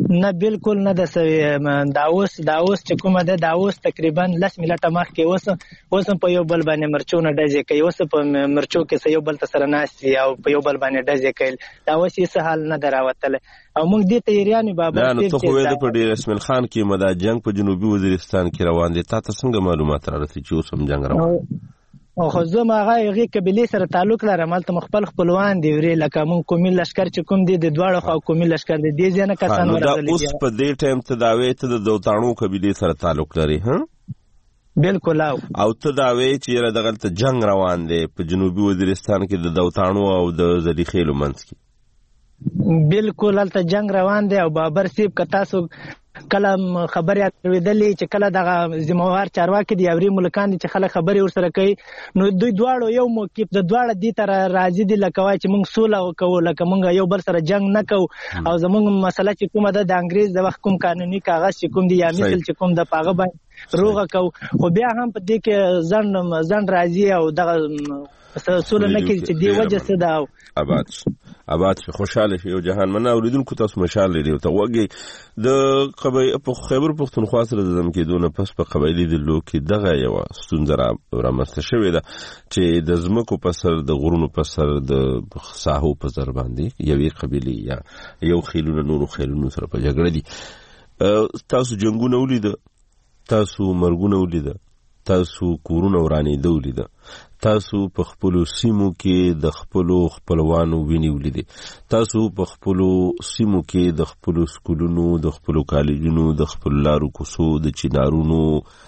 نه بالکل نه د سوي دا اوس چې کومه ده دا اوس تقریبا 10 منټه مخکې اوس په یو بل باندې مرچونه ډزې کوي اوس په مرچو کې یو بل سره ناشتي او په یو بل باندې ډزې کوي دا اوس یې حال نه دراوتل او موږ دې ته یریانو بابا نه ته خو دې په ډیر اسماعیل خان کې مدا جنگ په جنوبي وزیرستان کې روان دي تاسو څنګه معلومات راځي چې اوس هم جنگ روان او خو زما هغه قبيله سره تعلق لرم مالته مخبل خپلوان دی وری لکه مون کومي لشکر چې کوم دی د دواړو خو کومي لشکر دی دې ځنه کسان ورغلي اوس په دې ټایم ته داوي ته د دوتانو قبيله سره تعلق لري ها بالکل او ته داوي چې دغه جنگ روان دی په جنوبي وزیرستان کې د دوتانو او د زلیخېلو منځ کې بالکل الته جنگ روان دی او بابر سیب کتا سو کله خبري اتویدلې چې کله دغه ذمہوار چارواکي دی اوري ملکان دي چې خلک خبري ورسره کوي نو دوی دواړو یو موقف د دواړه دي تر راځي دي لکه وای چې موږ سوله وکړو لکه موږ یو بل سره جنگ نه کوو او زموږ مسله چې کومه ده د انګريز د وخت کوم قانوني کاغذ چې کوم دی یا مثل چې کوم د پاغه باندې روغه کوو خو بیا هم په دې کې ځن راځي او دغه سوله نه کوي چې دی وجه څه ده آباد خوشاله شي او جهان منه اوریدونکو تاسو مشال لري او ته وګي د خیبر پختونخوا سره د زم کېدونه پس په قبایلی د لوکي دغه یو ستونزه رامسته شوې ده چې د زمکو په سر د غرونو په سر د ساحو په سر باندې یوې قبیله یا یو خیلونه نورو خیلونو سره په جګړه دي تاسو جنگونه ولید تاسو مرګونه ولید تاسو کورونه ورانې دولید تاسو په خپل سیمو کې د خپلوانو ویني ولیدي تاسو په خپل سیمو کې د خپل سکولونو د خپل کالجونو د خپل لارو کوڅو د چینارونو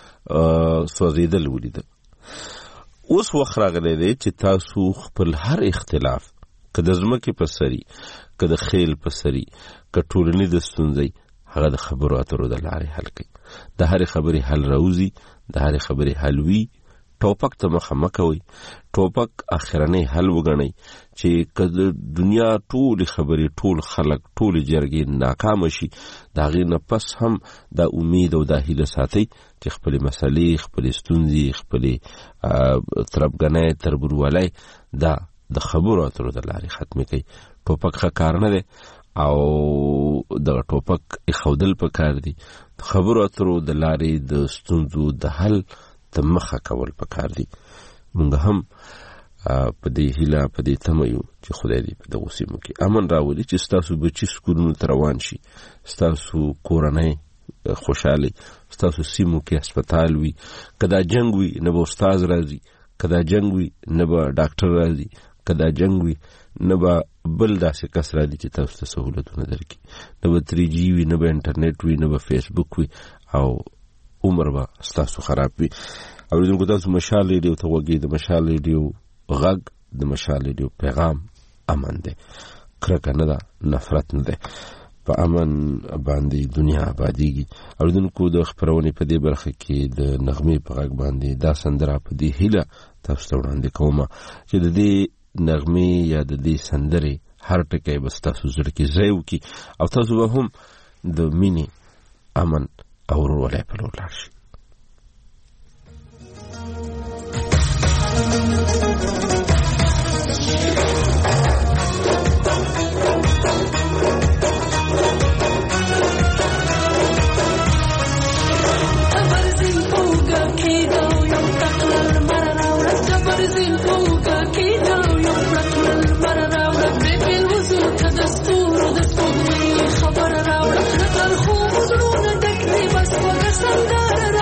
سوځیدل ولیدل اوس وخت راغلی دی چې تاسو خپل هر اختلاف که د ځمکې په سري که د خیل په سري که ټولنیز ستونزې هغه د خبرو اترو د لارې حل کوي د هرې خبرې حل راوځي د هرې خبرې حل وي ټوپک ته مخه کوي ټوپک اخرنی حل وګڼي چې کله دنیا ټول خبرې ټول خلک ټول جرګې ناکام شي دا غي نه پس هم د امید او د هیله ساتي چې خپل مسلې خپل ستونزې خپل تربګنې تربروالای دا د خبرو اترو د لارې ختمي کوي ټوپک ښه کار نه دی او د ټوپک خودل په کار دی خبرو اترو د لارې د ستونزو د حل ته مخه کول پکار دي مونږ هم په دې هیله په دې تمایو چې خدای دې په دغه سیمو کې امن راولي چې ستاسو بچی سکولونو ته روان شي ستاسو کورنۍ خوشحالي ستاسو سیمو کې هسپتال وي کدا جنگ وي نه به استاد راځي کدا جنگ وي نه به ډاکټر راځي کدا جنگ وي نه به بل داسې کس راځي چې تاسو ته سہولتونه درکړي نه به 3G وي نه به انټرنیټ وي نه به فیسبوک وي او عمر با ستاسو خراب وي اوریدونکو تاسو مشال ریډیو ته وګورئ د مشال ریډیو غږ د مشال ریډیو پیغام امن دی کرکه نه ده نفرت نه ده په امن باندې دنیا آبادیږي اوریدونکو د خبرونې په دې برخه کې د نغمې په غږ باندې دا سندره په دې هیله تاسو ته وړاندې کوم چې د دې نغمې یا د دې سندرې هر ټکی به ستاسو زړه کې ځای وکړي او تاسو به هم د مینې امن او ورولای په لور لاړ شي خبر راوړه تر خو زړونه ډک دي بس وګ سندره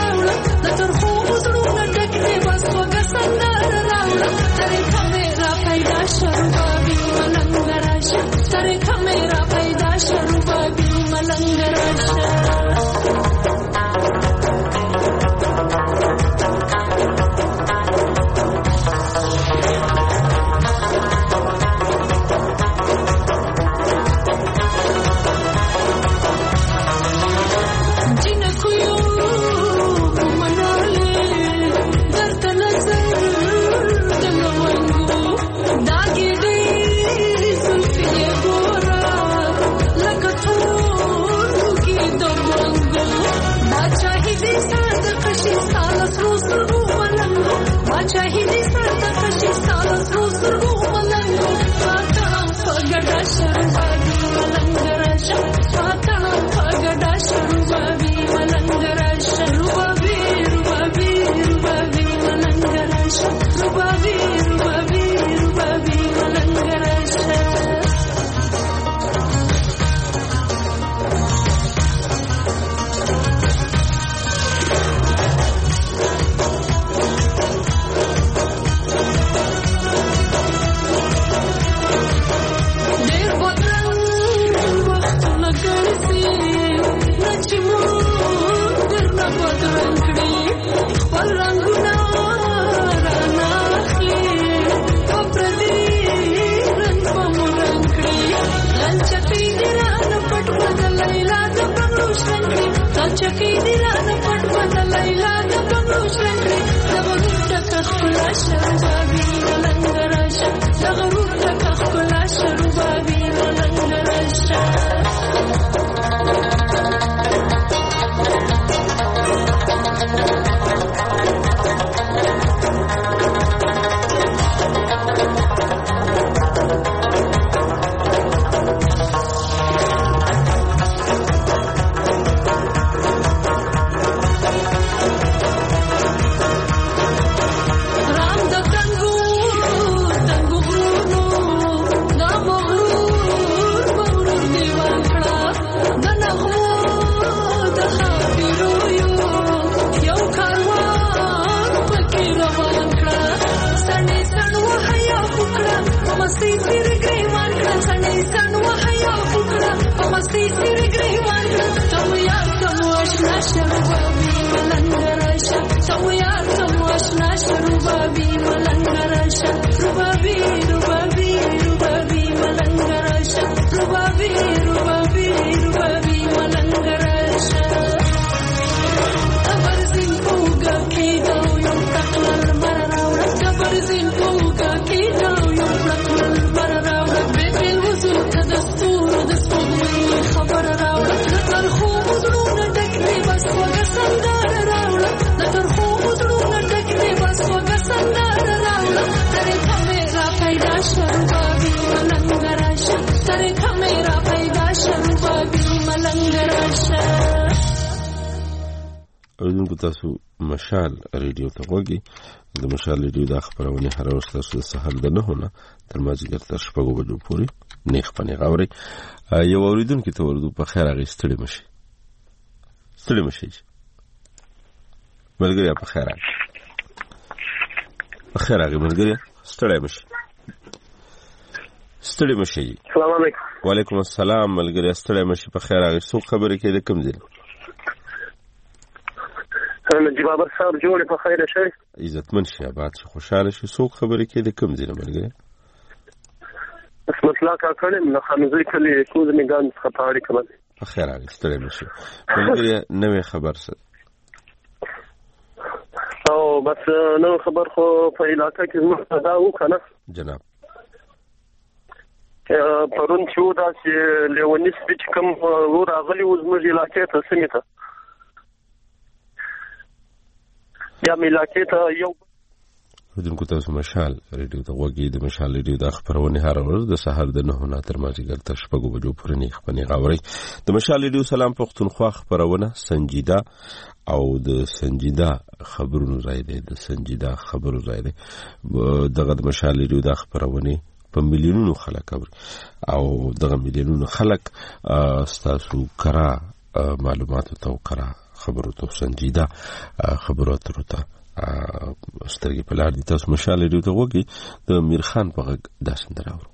اوریدونکو تاسو مشال ریډیو ته وګورئ. د مشال ریډیو د خبرونه هر ورځ تاسو د سحر د 9 نه تر مازیګر تر 6 بجو پورې نیخ پنی غاوري. یو اوریدونکو ته ورته په خیر هغه ستړي مشي ملګری په خیر هغه ملګری ستړي مشي. السلام علیکم. وعلیکم السلام ملګری ستړي مشي په خیر هغه څو خبرې کې د کوم ځای نجیب بابر صاحب جوړ په خیر شه عزتمن شه آباد شه خوشاله شه څوک خبرې کې د کوم ځای ملګری اسمت الله کا کړم نو خانزوی کلی کوز میدان څخه پاړی کړم په خیر هغه ستړي مشي ملګری نوې خبر څه او بس نو خبر خو په علاقې کې زموږ دا وکنه جناب پرون چې دا چې لیونی سپیچ کوم ور اغلی و زموږ علاقې ته سمیته یا ملاقات یو ودونکو تاسو مشال ریډیو ته وګورئ. د مشال ریډیو د خبرونه هر ورځ د سحر د 9 نه تر مازیګر تر 6 بجو پورې نیخ پنی غاوري. د مشال ریډیو سلام پښتونخوا خبرونه سنجیده او د سنجیده خبرونو ځای دی دغه د مشال ریډیو د خبرونه په میلیونونو خلک اوري او دغه میلیونونو خلک ستاسو کرا معلوماتو ته کرا خبرو ته سنجیده خبرو ته سترګې په لار دي. تاسو مشال ریډیو ته وګورئ. د میر خان په غږ دا سندره اورو.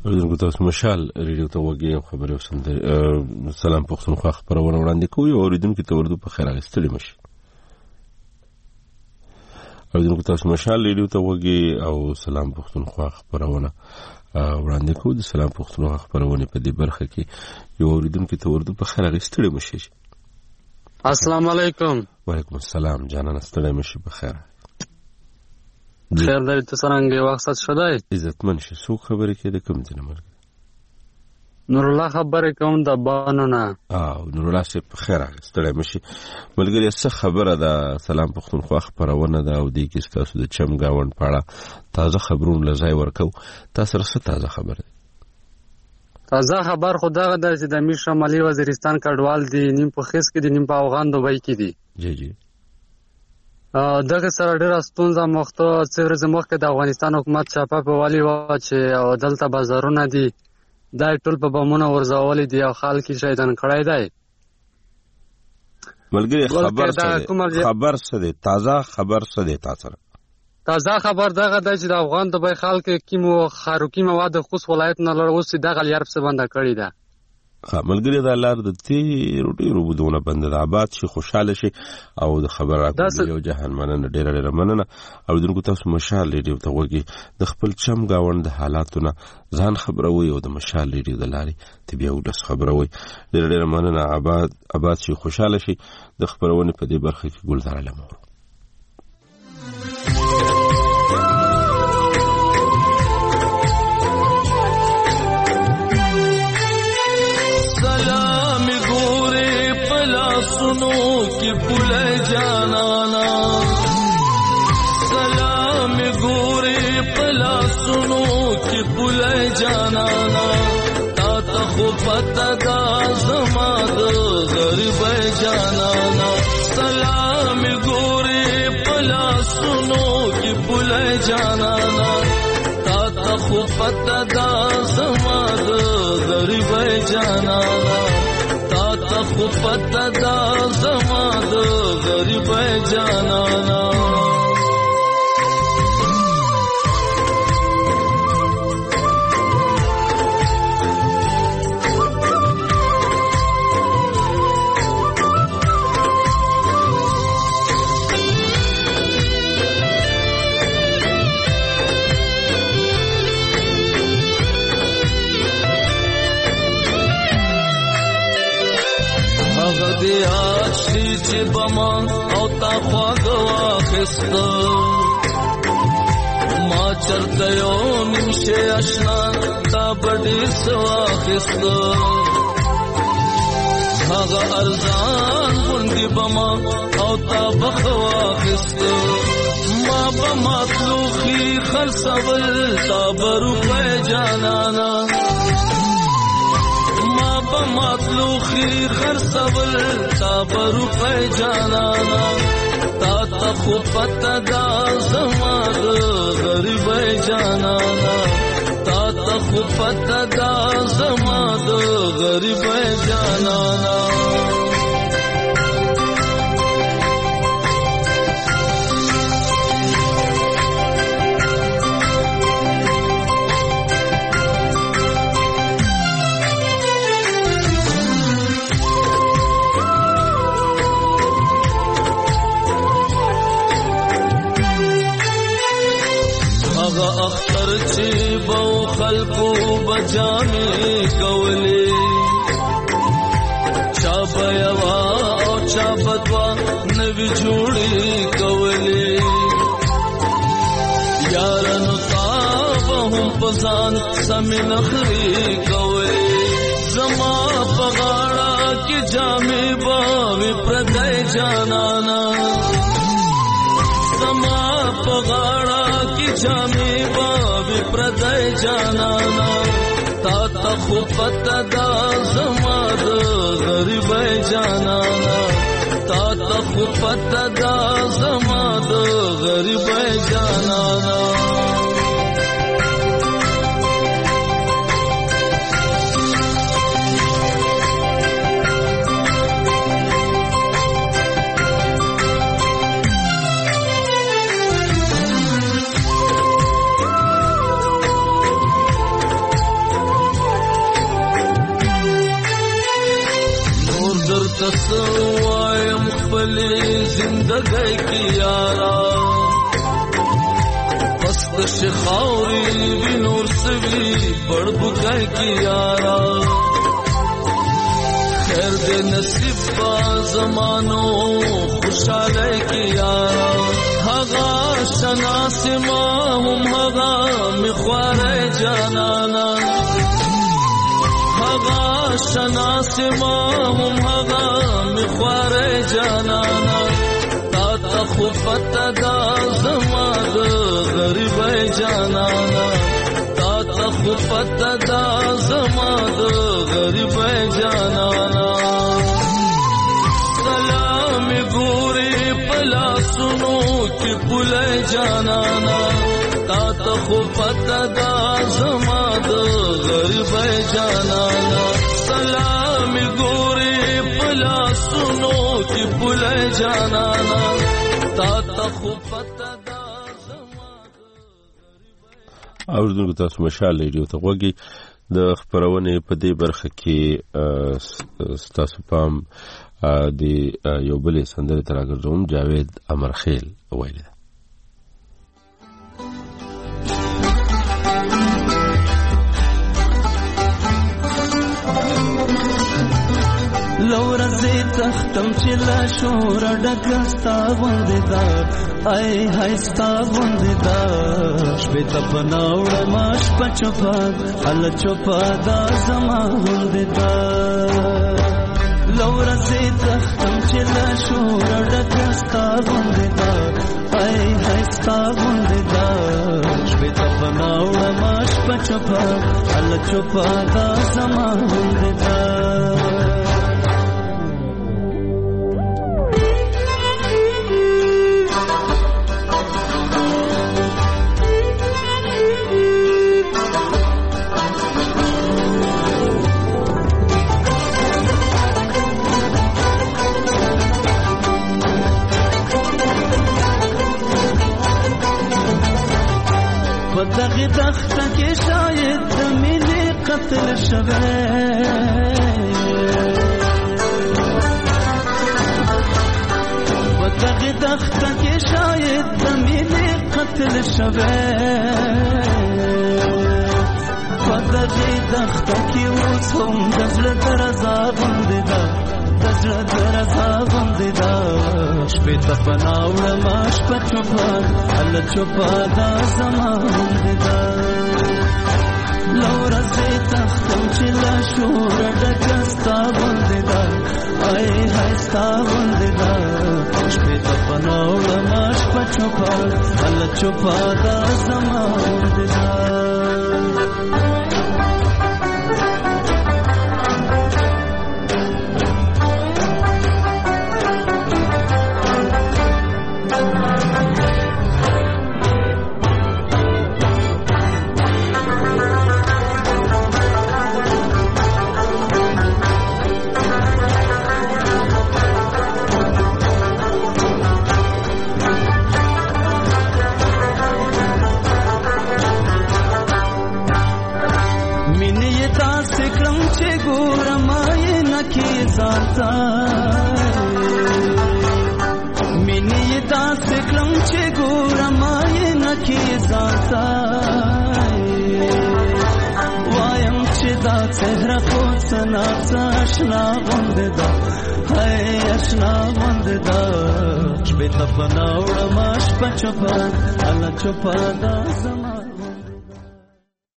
اوریدونکو تاسو مشال ریډیو ته وګورئ خبري وسند سلام پښتونخوا خبرونه وړاندې کوي اوریدونکو ته ورته په خیر اغستلی مشي اوریدونکو تاسو مشال ریډیو ته وګورئ او سلام پښتونخوا خبرونه وړاندې کوي د سلام پښتونخوا خبرونه په دې برخه کې یو اوریدونکو ته ورته په خیر اغستلی مشي السلام علیکم وعلیکم السلام جانان ستړی مشي په خیر خیر دې ته څنګه وخت شدای عزتمن شي سو خبرې کې د کوم ځای مرګ نور الله خبرې کوم د بانونه نور الله شي په خیر ستړی مشي ملګری څه خبره ده سلام پښتونخوا خبرونه ده او دې کې تاسو د چم گاوند پاړه تازه خبرونه لځای ورکو تاسو سره تازه خبره تازه خبر خدای غدا چې د امیر شمالي وزیرستان کډوال دي نیم په خیس کې دي نیم په افغان دوبۍ کې دي جی دغه سره ډېر ستونزه مخته څېره زموږ کې د افغانستان حکومت چاپه په والی و چې او دلته بازارونه دي دا ټول په بمونه ورزولې دي او خلک شهیدان کړای دی ملګری خبر څه دی تازه خبر څه دی تازه خبر دغه دی چې د افغان دوبۍ خلک کیمو خاروقي مواد خوست ولایت نه لړ اوس دغه لیار څه بنده کړی ده ملګری د لار د تیرو ډیرو بدونه بند د آباد شي خوشاله شي او د خبره یو جهان مننه ډیره مننه او دغه تاسو مشال ریډیو ته وګورئ د خپل چم گاوند د حالاتونه ځان خبروي او د مشال ریډیو د لاري طبيعي ودس خبروي ډیره مننه آباد شي خوشاله شي د خبرونه په دې برخه کې ګلزار علمور सुनो कि पुले जाना सलाम गोरे पला सुनो कि पुले जाना ताता खुफत दा जमाद गरीब जाना सलाम गोरे पला सुनो कि पुले जाना ताता खुफत दा जमाद गरीब जाना खुफत दा जमाद गरीब जानाना چې بما او تا خواږه خست ما چرته یو نشه آشنا تا بډې سوا خست هغه ارزان غوندي بما او تا بخوا خست ما بما تلوخي خرڅول تا برو په جانانا مطلوخي خرڅول تا برو په جانانا تا ته خو پته دا زما د غریب جانانا تا ته خو پته دا زما د غریب جانانا اختر چې بو خلقو بجامې کولې چا بیا او چا بدوا نوی جوړې کولې یارانو تابهم پسان سمې نخري کولې زما پغاړه کې جامې باوي پردای جانانا زما پغاړه کې جامې پردای جانانا تا ته خو پته دا زما د غریب جانانا تا ته خو پته دا زما د غریب جانانا تسوایم خپل زندګۍ کې یارا پست شخاوري وینور سوي بڑ بګای کې یارا خیر دې نصیب با زمانو خوشاله کې یارا هغه شناس ما هم هغه مخواره جانانا هغه شناس ما هم هغه مخواره جانانا تا خفت دا زما د غریب جانانا تا خفت دا زما د غریب جانانا سلام ګوري پلا سنو کی پل جانانا تا خفت دا زما د غریب جانانا سلام ګوري پلا سنو کی پل جانانا تا خفت دا اوردونکو تاسو مشال ریډیو ته غوږی د خبرونه په دې برخه کې تاسو پام د یو بل سندره تراګرځوم جاوید امرخیل ویل لورزه تختم چې لا شور ډکستا وندې دا ای هايستا وندې دا شپه ته بناوړ ماش پچپا ال چپا دا زما وندې دا لورزه تختم چې لا شور ډکستا وندې دا ای هايستا وندې دا شپه ته بناوړ ماش پچپا ال چپا دا زما وندې دا دغه تخت کې شاید د مینې قتل شوه دغه تخت کې شاید د مینې قتل شوه دغه تخت کې اوس هم د زړه درزا باندې دا د زړه درزا باندې دا شپه ته پناوړ ماش په چوپا ال چوپا دا زما باندې دا لورزه تختم چې لا شور ډکستا باندې دا ای هايستا باندې دا شپه ته پناوړ ماش په چوپا ال چوپا دا زما باندې دا مینی داس کلم چې ګورم یې نکي ځانتا وایم چې دا څهره کو سنا آشنا غوندې دا هاي آشنا غوندې دا شپه ته بناوړ ماش په چپا ال چپا دا زما